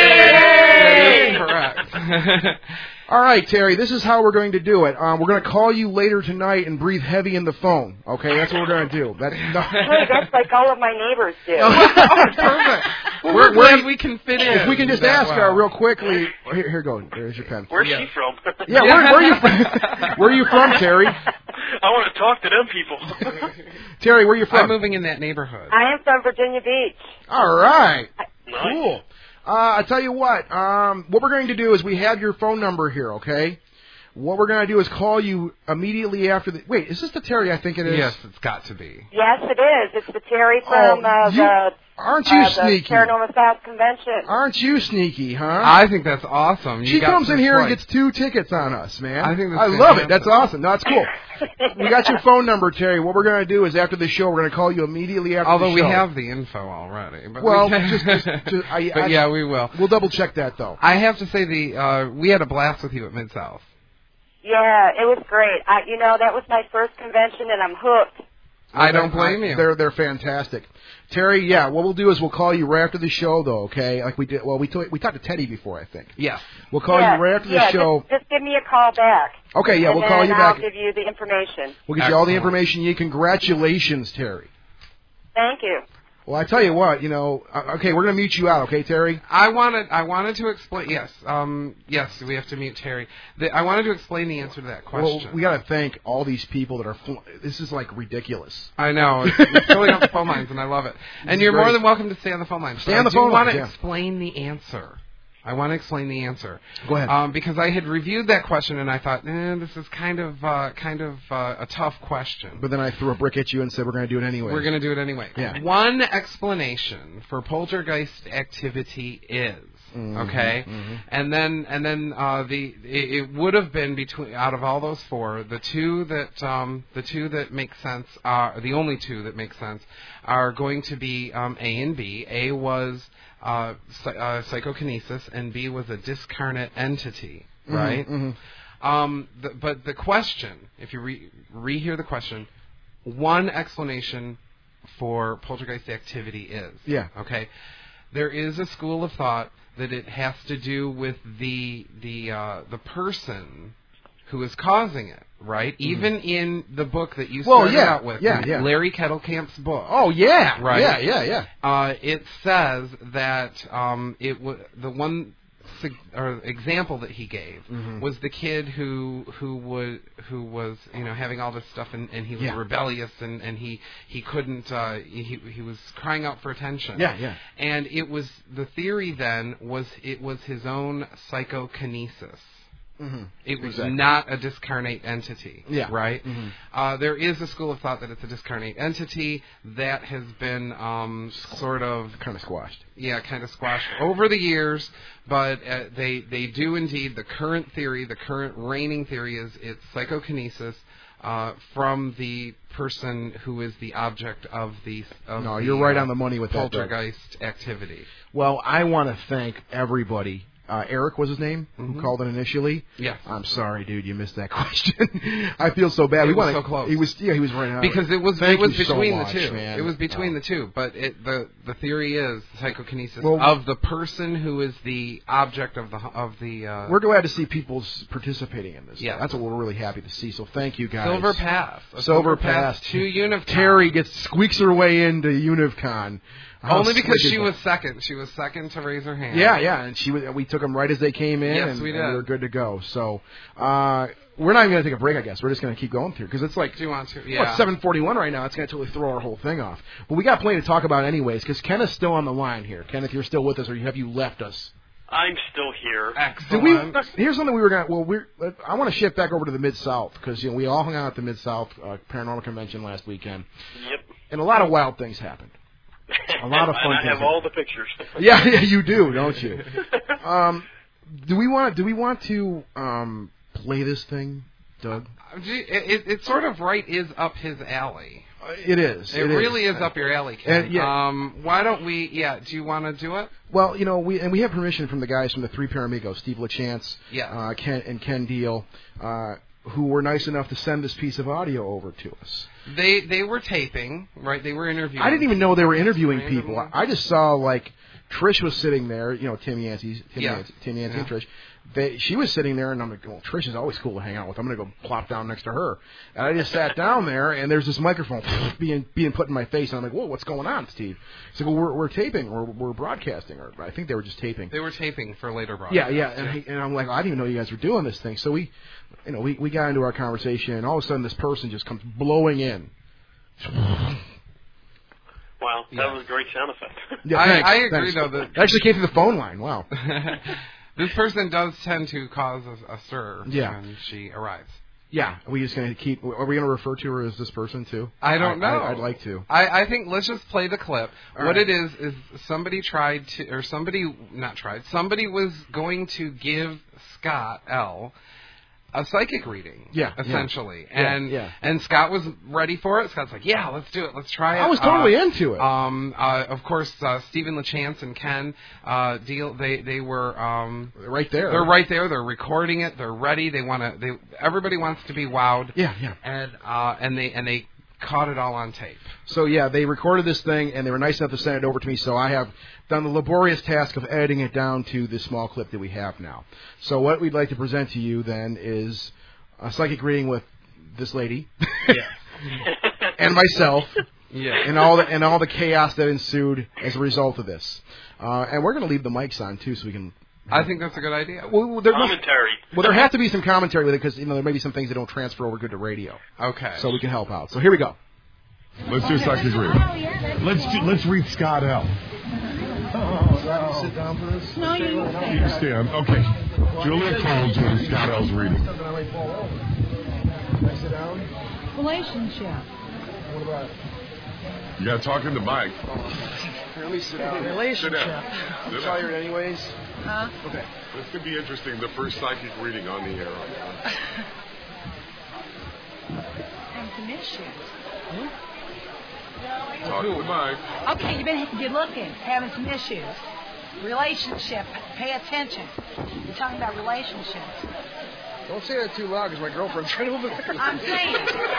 Yay! ding. Correct. All right, Terry, this is how we're going to do it. Um, we're going to call you later tonight and breathe heavy in the phone. Okay, that's what we're going to do. That, no. Hey, that's like all of my neighbors do. Perfect. Well, we're glad we can fit in. If we can just that ask well. her real quickly. Here, here go. There's your pen. Where's Yeah. she from? Yeah, where, where are you from? Where are you from, Terry? I want to talk to them people. Terry, where are you from? I'm moving in that neighborhood. I am from Virginia Beach. All right. Nice. Cool. Uh, I tell you what. Um, what we're going to do is we have your phone number here. Okay. What we're going to do is call you immediately after the. Wait, is this the Terry I think it is? Yes, it's got to be. Yes, it is. It's the Terry from Oh, uh, you- the, Aren't you uh, the sneaky? Paranormal South Convention. Aren't you sneaky, huh? I think that's awesome. You She got comes in some here and flight. gets two tickets on us, man. I think that's I love it. fantastic. That's awesome. No, it's cool. We got your phone number, Terry. What we're going to do is after the show, we're going to call you immediately after Although the we show. have the info already. But Well, we can... just, just, just I, but I, yeah, we will. We'll double check that though. I have to say the uh, we had a blast with you at Mid South. Yeah, it was great. I, you know, that was my first convention, and I'm hooked. I don't blame you. They're they're fantastic, Terry. Yeah, what we'll do is we'll call you right after the show, though. Okay, like we did. Well, we t- we talked to Teddy before, I think. Yeah. We'll call yeah, you right after the yeah, show. Just, just give me a call back. Okay, yeah, and we'll call then you I'll back. give you the information. We'll get you all the Excellent. information you need. Congratulations, Terry. Thank you. Well, I tell you what, you know. uh, Okay, we're gonna mute you out. Okay, Terry. I wanted I wanted to explain. Yes, um, yes, we have to mute Terry. The, I wanted to explain the answer to that question. Well, we got to thank all these people that are. Fl- this is like ridiculous. I know. It's, it's filling up the phone lines, and I love it. And is you're great. more than welcome to stay on the phone lines. Stay But on the I phone do want lines, to yeah. explain the answer. I want to explain the answer. Go ahead. Um, because I had reviewed that question, and I thought, eh, this is kind of uh, kind of uh, a tough question. But then I threw a brick at you and said we're gonna do it anyway. We're going to do it anyway. Yeah. One explanation for poltergeist activity is Mhm, okay, mhm. and then and then uh, the it, it would have been between out of all those four, the two that um, the two that make sense are the only two that make sense are going to be um, A and B. A was uh, psy- uh, psychokinesis, and B was a discarnate entity, Mhm, right? mhm. Um, the, but the question, if you re- rehear the question, one explanation for poltergeist activity is, Yeah. okay, there is a school of thought that it has to do with the the uh, the person who is causing it, right? Mhm. Even in the book that you Well, started yeah, out with, yeah, yeah. Larry Kettlecamp's book. Oh yeah, Right. Yeah, yeah, yeah. Uh, it says that um, it w- the one sig- or example that he gave Mhm. was the kid who who would who was you know having all this stuff and, and he was Yeah. rebellious and, and he he couldn't uh, he he was crying out for attention. Yeah, yeah. And it was the theory then was it was his own psychokinesis. Mm-hmm. It was Exactly. not a discarnate entity, Yeah. right? Mhm. Uh, there is a school of thought that it's a discarnate entity that has been um, sort of kind of squashed. Yeah, kind of squashed over the years, but uh, they they do indeed. The current theory, the current reigning theory, is it's psychokinesis uh, from the person who is the object of the. Of No, the, you're right uh, on the money with that, Doug. poltergeist activity. Well, I want to thank everybody. Uh, Eric was his name, Mhm. who called in initially. Yes. I'm sorry, dude, you missed that question. I feel so bad. It we was wanna- so close. He was, yeah, he was right on. Because it was Thank it was you so between much, the two. man. It was between Oh. the two, but it, the the theory is psychokinesis Well- of the person who is the object of the of the. Uh, We're glad to see people s- participating in this. Yeah. That's what we're really happy to see. So thank you guys. Silver Pass. A Silver, Silver Pass. Pass to Univcon. Terry gets squeaks her way into Univcon. How Only because slick is she that? was second. She was second to raise her hand. Yeah, yeah, and she was, we took them right as they came in, Yes, and we and did. we were good to go. So uh, we're not even going to take a break, I guess. We're just going to keep going through because it's like Do you want to? well, Yeah. it's seven forty-one right now. It's going to totally throw our whole thing off. But we got plenty to talk about anyways because Ken is still on the line here. Ken, if you're still with us, or have you left us? I'm still here. Did we? Here's something we were going. to Well, we're. I want to shift back over to the Mid South because you know we all hung out at the Mid South uh, Paranormal Convention last weekend. Yep. And a lot of wild things happened. A lot of fun and I things have all the pictures. Yeah, yeah, you do, don't you? um, do we want? Do we want to um, play this thing, Doug? gee, it, it sort of right is up his alley. Uh, it is. It, it really is. is up your alley, Ken. And, yeah. Um, why don't we? Yeah. Do you want to do it? Well, you know, we and we have permission from the guys from the Three Pair Amigos, Steve LaChance, Yes. uh, Ken and Ken Deal, uh, who were nice enough to send this piece of audio over to us. They they were taping, right? They were interviewing. I didn't even know they were interviewing randomly. people. I just saw like Trish was sitting there, you know, Tim Yancey, Tim Yeah. Yancey, Tim Yancey Yeah. and Trish. They, she was sitting there, and I'm like, well, Trish is always cool to hang out with. I'm going to go plop down next to her. And I just sat down there, and there's this microphone being being put in my face, and I'm like, whoa, what's going on, Steve? He's like, well, we're, we're taping, or we're broadcasting, or I think they were just taping. They were taping for later Yeah, broadcast. yeah, and, he, and I'm like, oh, I didn't even know you guys were doing this thing. So we, you know, we, we got into our conversation, and all of a sudden this person just comes blowing in. Wow, that Yeah. was a great sound effect. Yeah, I, thanks, I agree, thanks. though. That It actually came through the phone line. Wow. this person does tend to cause a, a stir Yeah. when she arrives. Yeah, are we just going to keep? Are we going to refer to her as this person too? I don't know. I, I'd like to. I, I think let's just play the clip. All what right. it is is somebody tried to, or somebody not tried. Somebody was going to give Scott L a psychic reading. Yeah, yeah. essentially, Yeah, and yeah. and Scott was ready for it. Scott's like, yeah, let's do it. Let's try it. I was totally Uh, into it. Um, uh, of course, uh, Stephen LaChance and Ken uh, deal. They they were um, right there. They're right there. They're recording it. They're ready. They want to. They everybody wants to be wowed. Yeah, yeah. And uh, and they and they caught it all on tape. So yeah, they recorded this thing, and they were nice enough to send it over to me. So I have done the laborious task of editing it down to the small clip that we have now. So what we'd like to present to you then is a psychic reading with this lady, and myself, Yeah. and all the and all the chaos that ensued as a result of this. Uh, and we're going to leave the mics on too, so we can. I think that's a good idea. Well, there must- Commentary. well, there has to be some commentary with it because you know there may be some things that don't transfer over good to radio. Okay. So we can help out. So here we go. Let's do psychic reading. Let's do, let's read Scott L. Sit down for this. No, you. You can stand. Okay. Julia Cole's doing Scott L's reading. Sit down. Relationship. What about? You got to talk in the mic. Let me sit down. Sit down. Sit down. Tired anyways. Huh? Okay. This could be interesting. The first psychic reading on the air. And commission. Talk in the mic. Okay, you've been good looking, having some issues. Relationship. Pay attention. You're talking about relationships. Don't say that too loud because my girlfriend's right over there. I'm saying.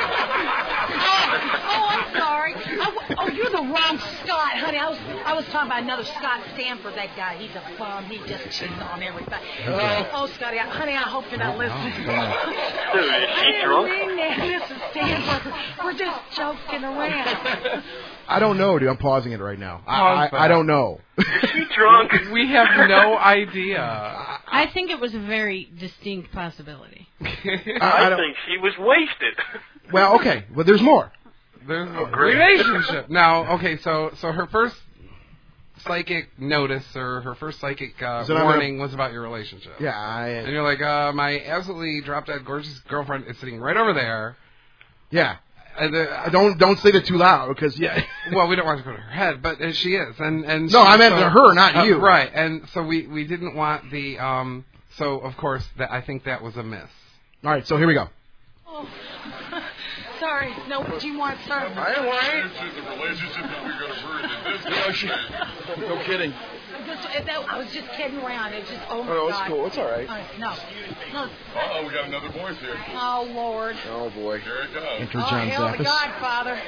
oh, oh, I'm sorry. Oh, oh, you're the wrong Scott, honey. I was I was talking about another Scott Stanford. That guy, he's a bum. He just cheats on everybody. Okay. Oh, Scotty, I, honey, I hope you're not listening. Dude, is I she didn't drunk? mean that, Missus Stanford. We're just joking around. I don't know, dude. I'm pausing it right now. I, Pause I, I don't know. Is she drunk? We have no idea. I think it was a very distinct possibility. I, I don't- think she was wasted. Well, okay. Well, there's more. There's Oh, a great. relationship. Now, okay, so so her first psychic notice or her first psychic uh, So I'm warning gonna- was about your relationship. Yeah, I. And you're like, uh, my absolutely drop dead gorgeous girlfriend is sitting right over there. Yeah. And the, I don't don't say that too loud because yeah. well, we don't want to go to her head, but uh, she is, and and No, she- I meant so- to her, not uh, you. right? And so we we didn't want the um. So of course that I think that was a miss. All right, so here we go. Oh. Sorry. No, what do you want, sir? I ain't worried. This is the relationship that we're going to ruin in this No kidding. I'm just, that, I was just kidding around. It's just, oh my Oh, it's God. cool. It's all right. Uh, no. No. Oh, we got another voice here. Oh, Lord. Oh boy. Here it goes. Enter Oh, John hell the Zappis. Godfather.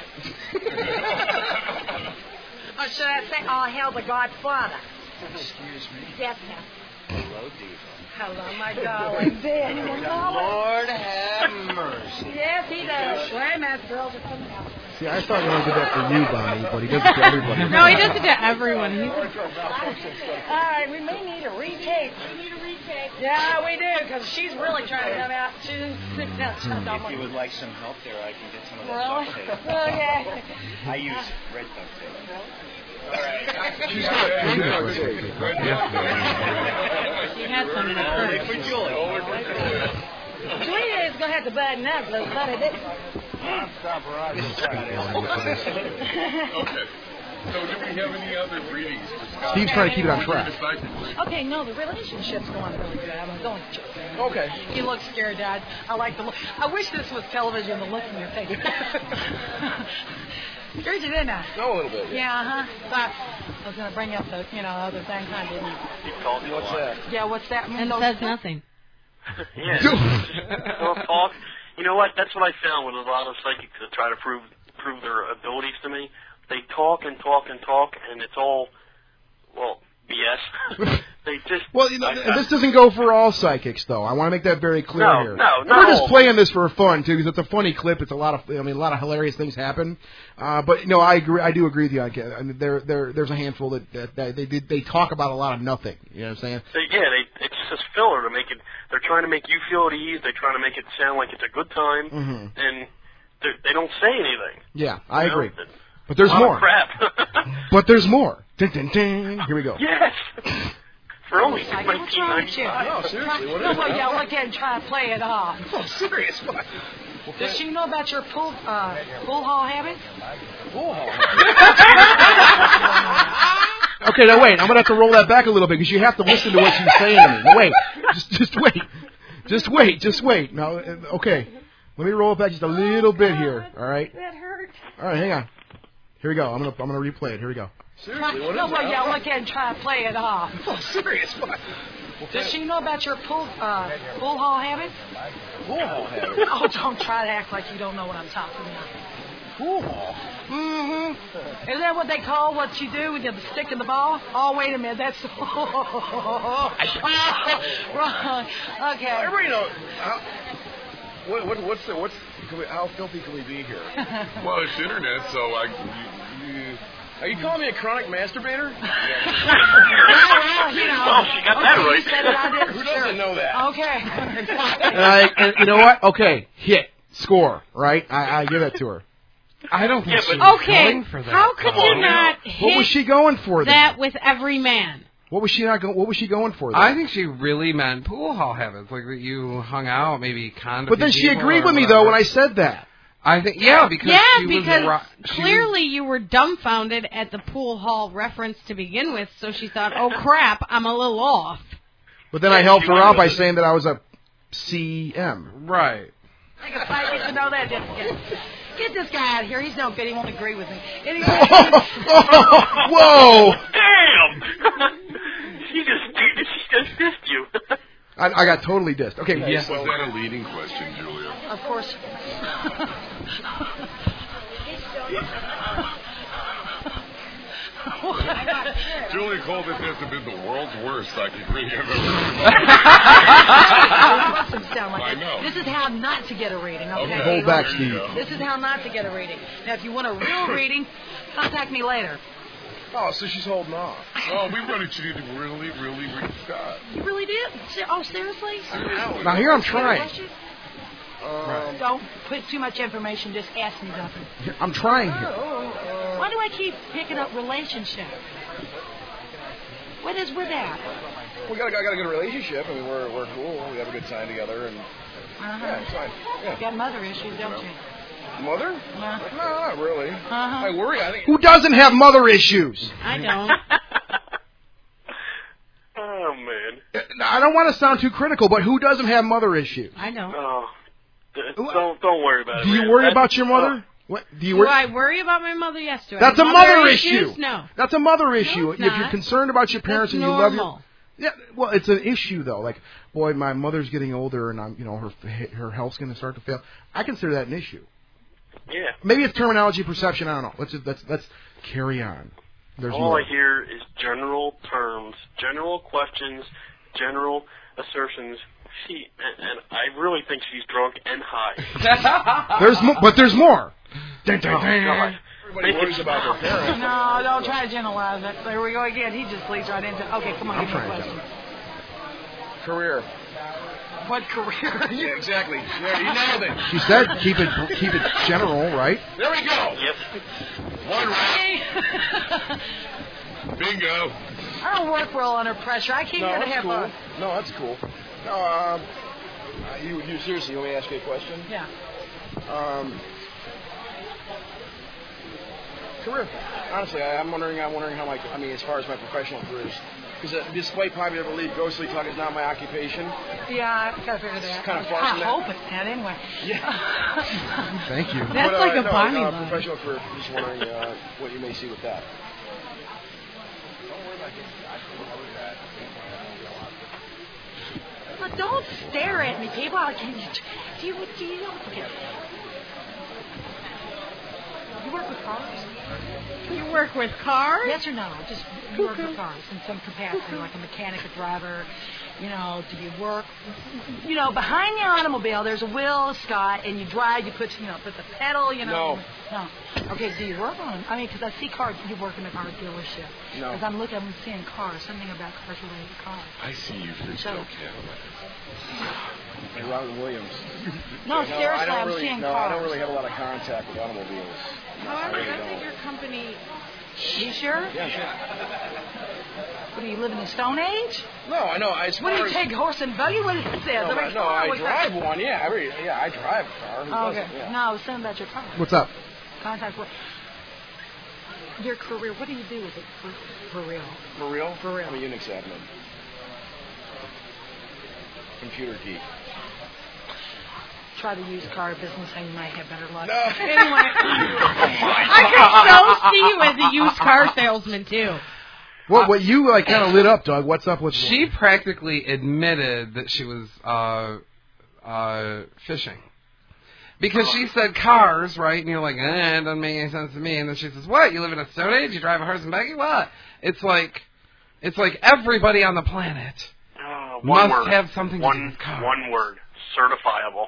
Or should I say, oh, hell the Godfather? Excuse me. Yes, ma'am. Hello, Diva. Hello, my darling. Ben, you can call her. Lord have mercy. Yes, he does. Wait a minute, girls are coming out. See, I thought he only did that for you, Bonnie, but he does it to everybody. No, he does it to everyone. He's All right, we may need a retake. We need a retake. Yeah, we do, because she's really trying to come out. She's six out. If you would like some help there, I can get some of that Really? duct tape. Okay. I use red duct tape. All right. She's not paying for She had some in her Only purse. for Julie. Julia is going to have to button up, little buddy. This. Stop right. Okay. So do we have any other readings for Scott? Steve's trying to keep it on track. Okay, no, the relationship's going really good. I'm going to joke. Okay. You look scared, Dad. I like the look. I wish this was television, the look in your face. Scared you, didn't I? No, a little bit. Yeah, uh-huh. But I was going to bring up the, you know, other thing, huh, didn't you? He called you What's a lot. that? Yeah, what's that? And Those- says nothing. Yeah. Well, talk. You know what? That's what I found with a lot of psychics that try to prove prove their abilities to me. They talk and talk and talk, and it's all, well, B S. They just. Well, you know, I, and this doesn't go for all psychics, though. I want to make that very clear No, here. no, And not We're just all. playing this for fun too, because it's a funny clip. It's a lot of, I mean, a lot of hilarious things happen. Uh, but no, I agree. I do agree with you. I mean, there, there, there's a handful that, that, that they, they they talk about a lot of nothing. You know what I'm saying? They, yeah, they, it's just filler to make it. They're trying to make you feel at ease. They're trying to make it sound like it's a good time, Mhm. and they- they don't say anything. Yeah, I You know, agree. it's But there's a lot of more. crap. But there's more. Dun, dun, dun. Here we go. Yes. For only Like, what's wrong with you? nineteen ninety-five. No, seriously, what is No, it? well, yeah, look at and try to play it off. Oh, serious? What? Does she know about your pool, uh, pool hall habits? Pool hall Okay, now wait. I'm gonna have to roll that back a little bit because you have to listen to what she's saying to me. Now, wait, just just wait, just wait, just wait. Now, uh, okay, let me roll it back just a little bit here. All right. That hurts. All right, hang on. Here we go. I'm gonna I'm gonna replay it. Here we go. Seriously, what no, well, yeah, look at and try to play it off. Oh, serious? What? Does she know about your pool, uh, pool hall habits? Pool hall habits? Oh, don't try to act like you don't know what I'm talking about. Pool hall? Mm-hmm. Isn't that what they call what you do with the stick and the ball? Oh, wait a minute. That's... Wrong. Okay. Everybody knows. How, what, what, what's the, what's can we, how filthy can we be here? Well, it's internet, so I. You, you, Are you calling me a chronic masturbator? Well, you know. Well, she got that Okay, right. you said it, I did. Who doesn't know that? Okay. And, I, and you know what? Okay, hit, score, right? I, I give that to her. I don't think Yeah, she but- was Okay, going for that. how could Come you on, not What was hit she going for then? that with every man? What was she not? Go, what was she going for? Then? I think she really meant pool hall habits, like that you hung out, maybe condo. But then she people agreed or with me whatever. though when I said that. I think yeah, because Yeah, she was because ro- she clearly you were dumbfounded at the pool hall reference to begin with, so she thought, oh crap, I'm a little off. But then I helped her out by saying that I was a C M. was, right. I can fight you to know that. Get, get, get this guy out of here. He's no good. He won't agree with me. Anyway. Whoa! Damn! she just she just dissed you. I, I got totally dissed. Okay, Yeah. was that a leading question, Julia? Of course. Julia called this has to be the world's worst psychic reading I've ever Doesn't sound like I it. know. This is how not to get a reading, okay? Okay. Hold back, There Steve. you go. This is how not to get a reading. Now, if you want a real reading, contact me later. Oh, so she's holding off. Oh, we wanted you to really, really read Scott. You really did? Se- Oh, seriously? Now here I'm trying. Questions? Um, Don't put too much information. Just ask me something. I'm trying here. Why do I keep picking up relationship? What is with that? We got, a, got a good relationship. I mean, we're we're cool. We have a good time together, and Uh-huh. yeah, it's fine. Yeah. You got mother issues, don't you? Mother? Yeah. No, not really. Uh-huh. I worry. I think. Who doesn't have mother issues? I don't. Oh man. I don't want to sound too critical, but who doesn't have mother issues? I don't. Oh. D- Don't don't worry about it. Do you man. worry That- about your mother? What do you Do worry? I worry about my mother? Yes. Do I That's have a mother issues? issue. No. That's a mother issue. it's If you're not. concerned about your parents That's and you love your normal. yeah, well, it's an issue though. Like, boy, my mother's getting older, and I'm, you know, her her health's going to start to fail. I consider that an issue. Yeah. Maybe it's terminology, perception. I don't know. Let's just, let's let's carry on. There's All more. I hear is general terms, general questions, general assertions. She and, and I really think she's drunk and high. There's mo- but there's more. Dun, dun, Oh, dun. God. Everybody worries about their parents. No, don't try to generalize it. There we go again. He just leads right into. Okay, come on, I'm give me a trying to question. Career. What career? Yeah, exactly. Yeah, you nailed it. She said keep it keep it general, right? There we go. Yep. One round. Bingo. I don't work well under pressure. I came No, here to that's have cool. fun. No, that's cool. No, um, uh, you you seriously, you want me to ask you a question? Yeah. Um, career thing. Honestly, I, I'm wondering. I'm wondering how my. I mean, as far as my professional career is, because uh, despite popular belief, ghostly talk is not my occupation. Yeah, I've got to figure that. It's kind of far I from that. hope it's that anyway. Yeah. Thank you. That's but, uh, like a no, Bonnie no, line. professional career. Just wondering uh, what you may see with that. But don't stare at me, people. I can't. Do you? Do you? Okay. You work with cars? You work with cars? Yes or no? Just you work with cars in some capacity, like a mechanic, a driver. You know, do you work? You know, behind the automobile, there's a wheel, Scott, and you drive. You put, you know, put the pedal. You know. No. No. Okay. Do you work on them? I mean, because I see cars. You work in a car dealership. No. Because I'm looking, I'm seeing cars. Something about cars related to cars. I see you for So- no Cadillac. And Robin Williams. No, no, seriously, I don't I'm really, seeing no, cars. I don't really have a lot of contact with automobiles. No, I However, really doesn't don't. your company... You sure? Yeah, sure. What do you live in the Stone Age? No, I know. I What do you take, horse and buggy? What is this? No, Every no, car, I what's drive that? one. Yeah, every yeah, I drive a car. Who Oh, okay. doesn't? Yeah. No, I was saying about your car. What's up? Contact what? Your career. What do you do with it for, for real? For real? For real. I'm a Unix admin. Computer geek. Try the used car business and you might have better luck. No. Anyway. I could so see you as a used car salesman, too. What? What you like kind of lit up, Doug? What's up with? She practically admitted that she was uh, uh, fishing. Because she said cars, right? And you're like, eh, it doesn't make any sense to me. And then she says, what? You live in a Stone Age? You drive a horse and buggy? What? It's like, it's like everybody on the planet Uh, one must word. have something one, to do with cars. One word. Certifiable.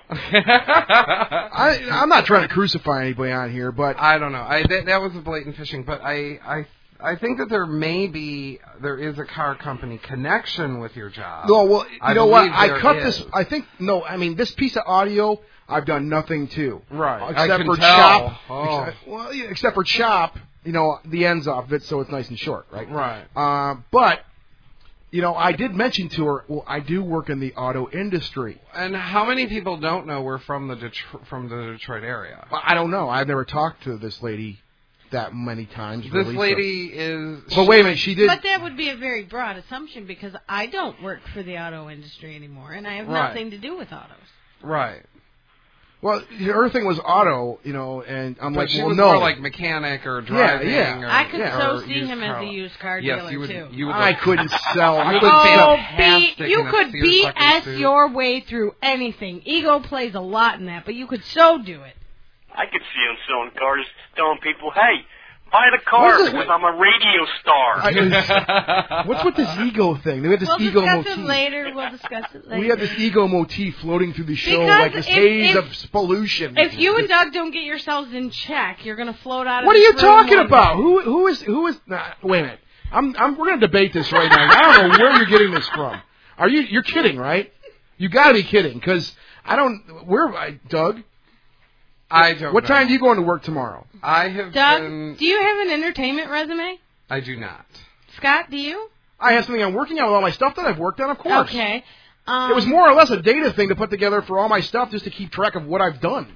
I, I'm not trying to crucify anybody on here, but I don't know. I that, that was a blatant fishing, but I, I I think that there may be there is a car company connection with your job. no. Well, you I know what? believe I there cut is. this. I think no. I mean, this piece of audio, I've done nothing to. Right. I Except can for tell. chop. Oh. Except, well, yeah, except for chop. You know, the ends off of it, so it's nice and short, right? Right. Uh, but. You know, I did mention to her, well, I do work in the auto industry. And how many people don't know we're from the Detro- from the Detroit area? Well, I don't know. I've never talked to this lady that many times. This really, so- lady is. But wait a minute, she did. But that would be a very broad assumption because I don't work for the auto industry anymore, and I have Right. nothing to do with autos. Right. Well, her thing was auto, you know, and I'm But like, she well, was no. more like mechanic or driving. yeah. Or, I could yeah, so or see used him car. as a used car yes, dealer you would, too. You would I look, couldn't sell. I You couldn't would sell. Oh, B, fantastic you in a could Sears B fucking S suit. your way through anything. Ego plays a lot in that, but you could so do it. I could see him selling cars, telling people, hey, buy the car What is this? because I'm a radio star. I- what's with this ego thing? We have this We'll ego discuss motif. it later. We'll discuss it later. We have this ego motif floating through the show Because like this if- haze if- of pollution. If you and Doug don't get yourselves in check, you're going to float out of What are this you room talking one about? day. Who who is who is? Nah, wait a minute. I'm I'm. We're gonna debate this right now. I don't know where you're getting this from. Are you? You're kidding, right? You got to be kidding, because I don't. Where, I, Doug? I don't. What know. time do you go into work tomorrow? I have Doug, been. do you have an entertainment resume? I do not. Scott, do you? I have something I'm working on with all my stuff that I've worked on, of course. Okay. Um, It was more or less a data thing to put together for all my stuff just to keep track of what I've done.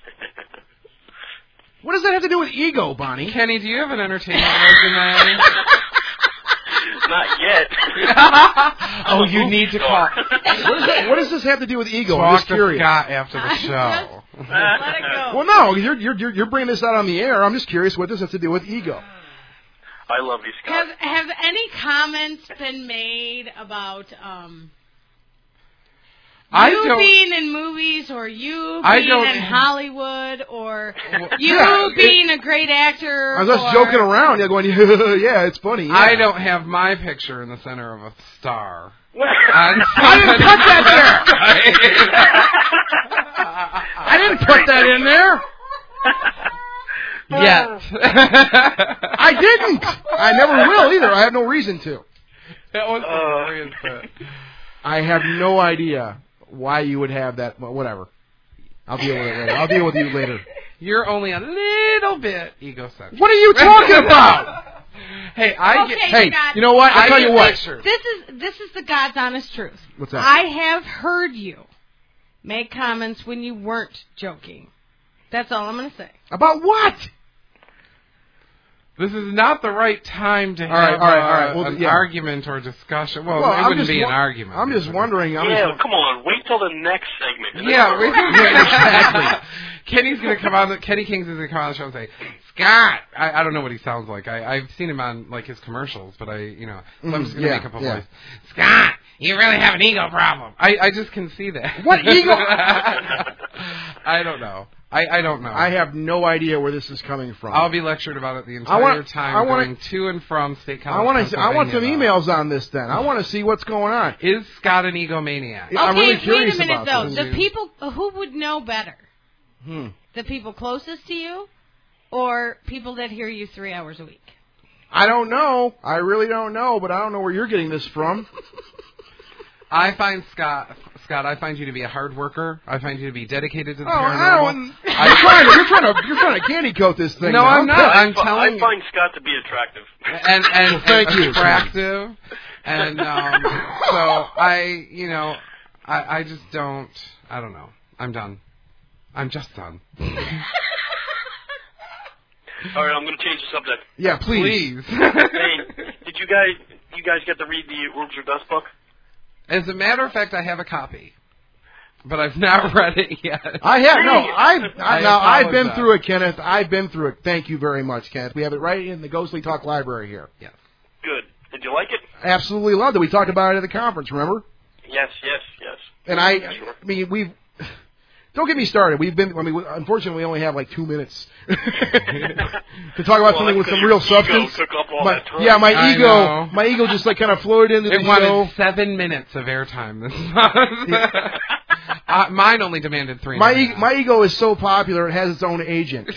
What does that have to do with ego, Bonnie? Kenny, do you have an entertainment resume? Not yet. Oh, you need to call. What does, that, what does this have to do with ego? I'm Talk just to curious. Scott after the show. Let it go. Well, no, you're, you're you're bringing this out on the air. I'm just curious what this has to do with ego. I love you, Scott. Have have any comments been made about um I you don't- being in movies or you I being don't- in Hollywood or you Yeah, being a great actor? I was just or, joking around. You're going, yeah, it's funny. Yeah. I don't have my picture in the center of a star. I didn't put that there. I didn't put that in there. Yet. I didn't. I never will either. I have no reason to. That was hilarious. But I have no idea why you would have that. Well, whatever. I'll deal with it later. I'll deal with you later. you're only a little bit egocentric. What are you talking about? Hey, I Okay, get. Hey, Scott, you know what? I'll I tell get you what. pictures. This is this is the God's honest truth. What's that? I have heard you make comments when you weren't joking. That's all I'm going to say. About what? This is not the right time to have all right, all right, all right. Uh, Well, an yeah. argument or discussion. Well, Well, it I'm wouldn't just be wa- an argument. I'm just wondering. I'm yeah, just, come on. Wait till the next segment. and then Yeah, start we, arguing. exactly. Kenny's gonna come on. The, Kenny Kings is gonna come on the show and say, "Scott." I, I don't know what he sounds like. I, I've seen him on like his commercials, but I, you know, so I'm just gonna Mm, yeah, make up a yeah. voice. Scott, you really have an ego problem. I, I just can see that. What ego? I don't know. I, I don't know. I have no idea where this is coming from. I'll be lectured about it the entire I wanna- time I wanna- going to and from State College. I want to. I want some Pennsylvania, emails on this. Then I want to see what's going on. though. Is Scott an egomaniac? Yeah, I'm okay, really curious wait a minute about though. this. The people who would know better, Hmm. the people closest to you, or people that hear you three hours a week. I don't know. I really don't know, but I don't know where you're getting this from. I find Scott, Scott, I find you to be a hard worker. I find you to be dedicated to the Oh, I paranormal. don't. You're trying to. You're trying to. You're trying to candy coat this thing. No, now. I'm not. I, I'm fi- telling I you. find Scott to be attractive. And and, Well, thank and you. attractive. And um, so I, you know, I I just don't. I don't know. I'm done. I'm just done. All right, I'm going to change the subject. Yeah, please. Please. Hey, did you guys you guys get to read the Orbs or Dust book? As a matter of fact, I have a copy, but I've not read it yet. I have no. I've I, I now I've been apologize. through it, Kenneth. I've been through it. Thank you very much, Kenneth. We have it right in the Ghostly Talk library here. Yes. Good. Did you like it? Absolutely loved it. We talked about it at the conference. Remember? Yes, yes, yes. And I, Sure. I mean, we've. Don't get me started. We've been. I mean, we- unfortunately, we only have like two minutes to talk about Well, something with that's some 'cause real your ego substance. took up all My- that time. yeah, my I ego, know. my ego just like kind of floated into It the wanted show. seven minutes of airtime this month. uh, mine only demanded three. My and a e- half. my ego is so popular; it has its own agent.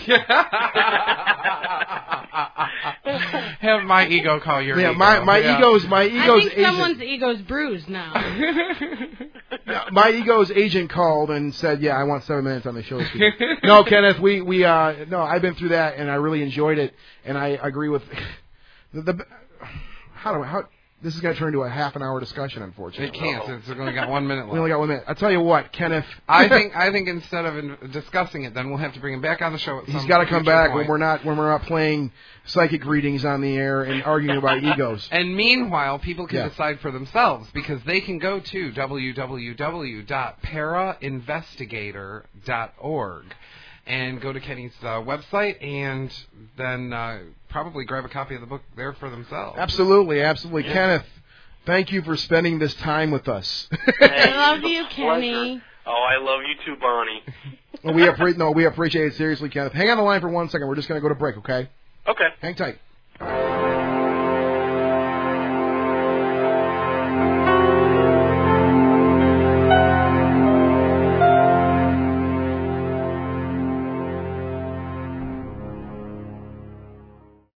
Have my ego call your Yeah, ego. my my Yeah. ego's my I ego's think agent. someone's ego's bruised now. Yeah, my ego's agent called and said, "Yeah, I want seven minutes on the show." this week." No, Kenneth, we we uh no, I've been through that and I really enjoyed it, and I agree with the, the how do I, how this is going to turn into a half an hour discussion. Unfortunately, It can't. It's only got one minute left. We only got one minute. I tell you what, Kenneth. I think I think instead of in, discussing it, then we'll have to bring him back on the show. At he's some got to come future back point. when we're not when we're not playing psychic readings on the air and arguing about egos. And meanwhile, people can Yeah. decide for themselves because they can go to w w w dot para investigator dot org and go to Kenny's uh, website and then uh, probably grab a copy of the book there for themselves. Absolutely, absolutely, Yeah. Kenneth. Thank you for spending this time with us. I love you, Pleasure. Kenny. Oh, I love you too, Bonnie. Well, we appreciate no, we appreciate it seriously, Kenneth. Hang on the line for one second. We're just going to go to break, okay? Okay. Hang tight.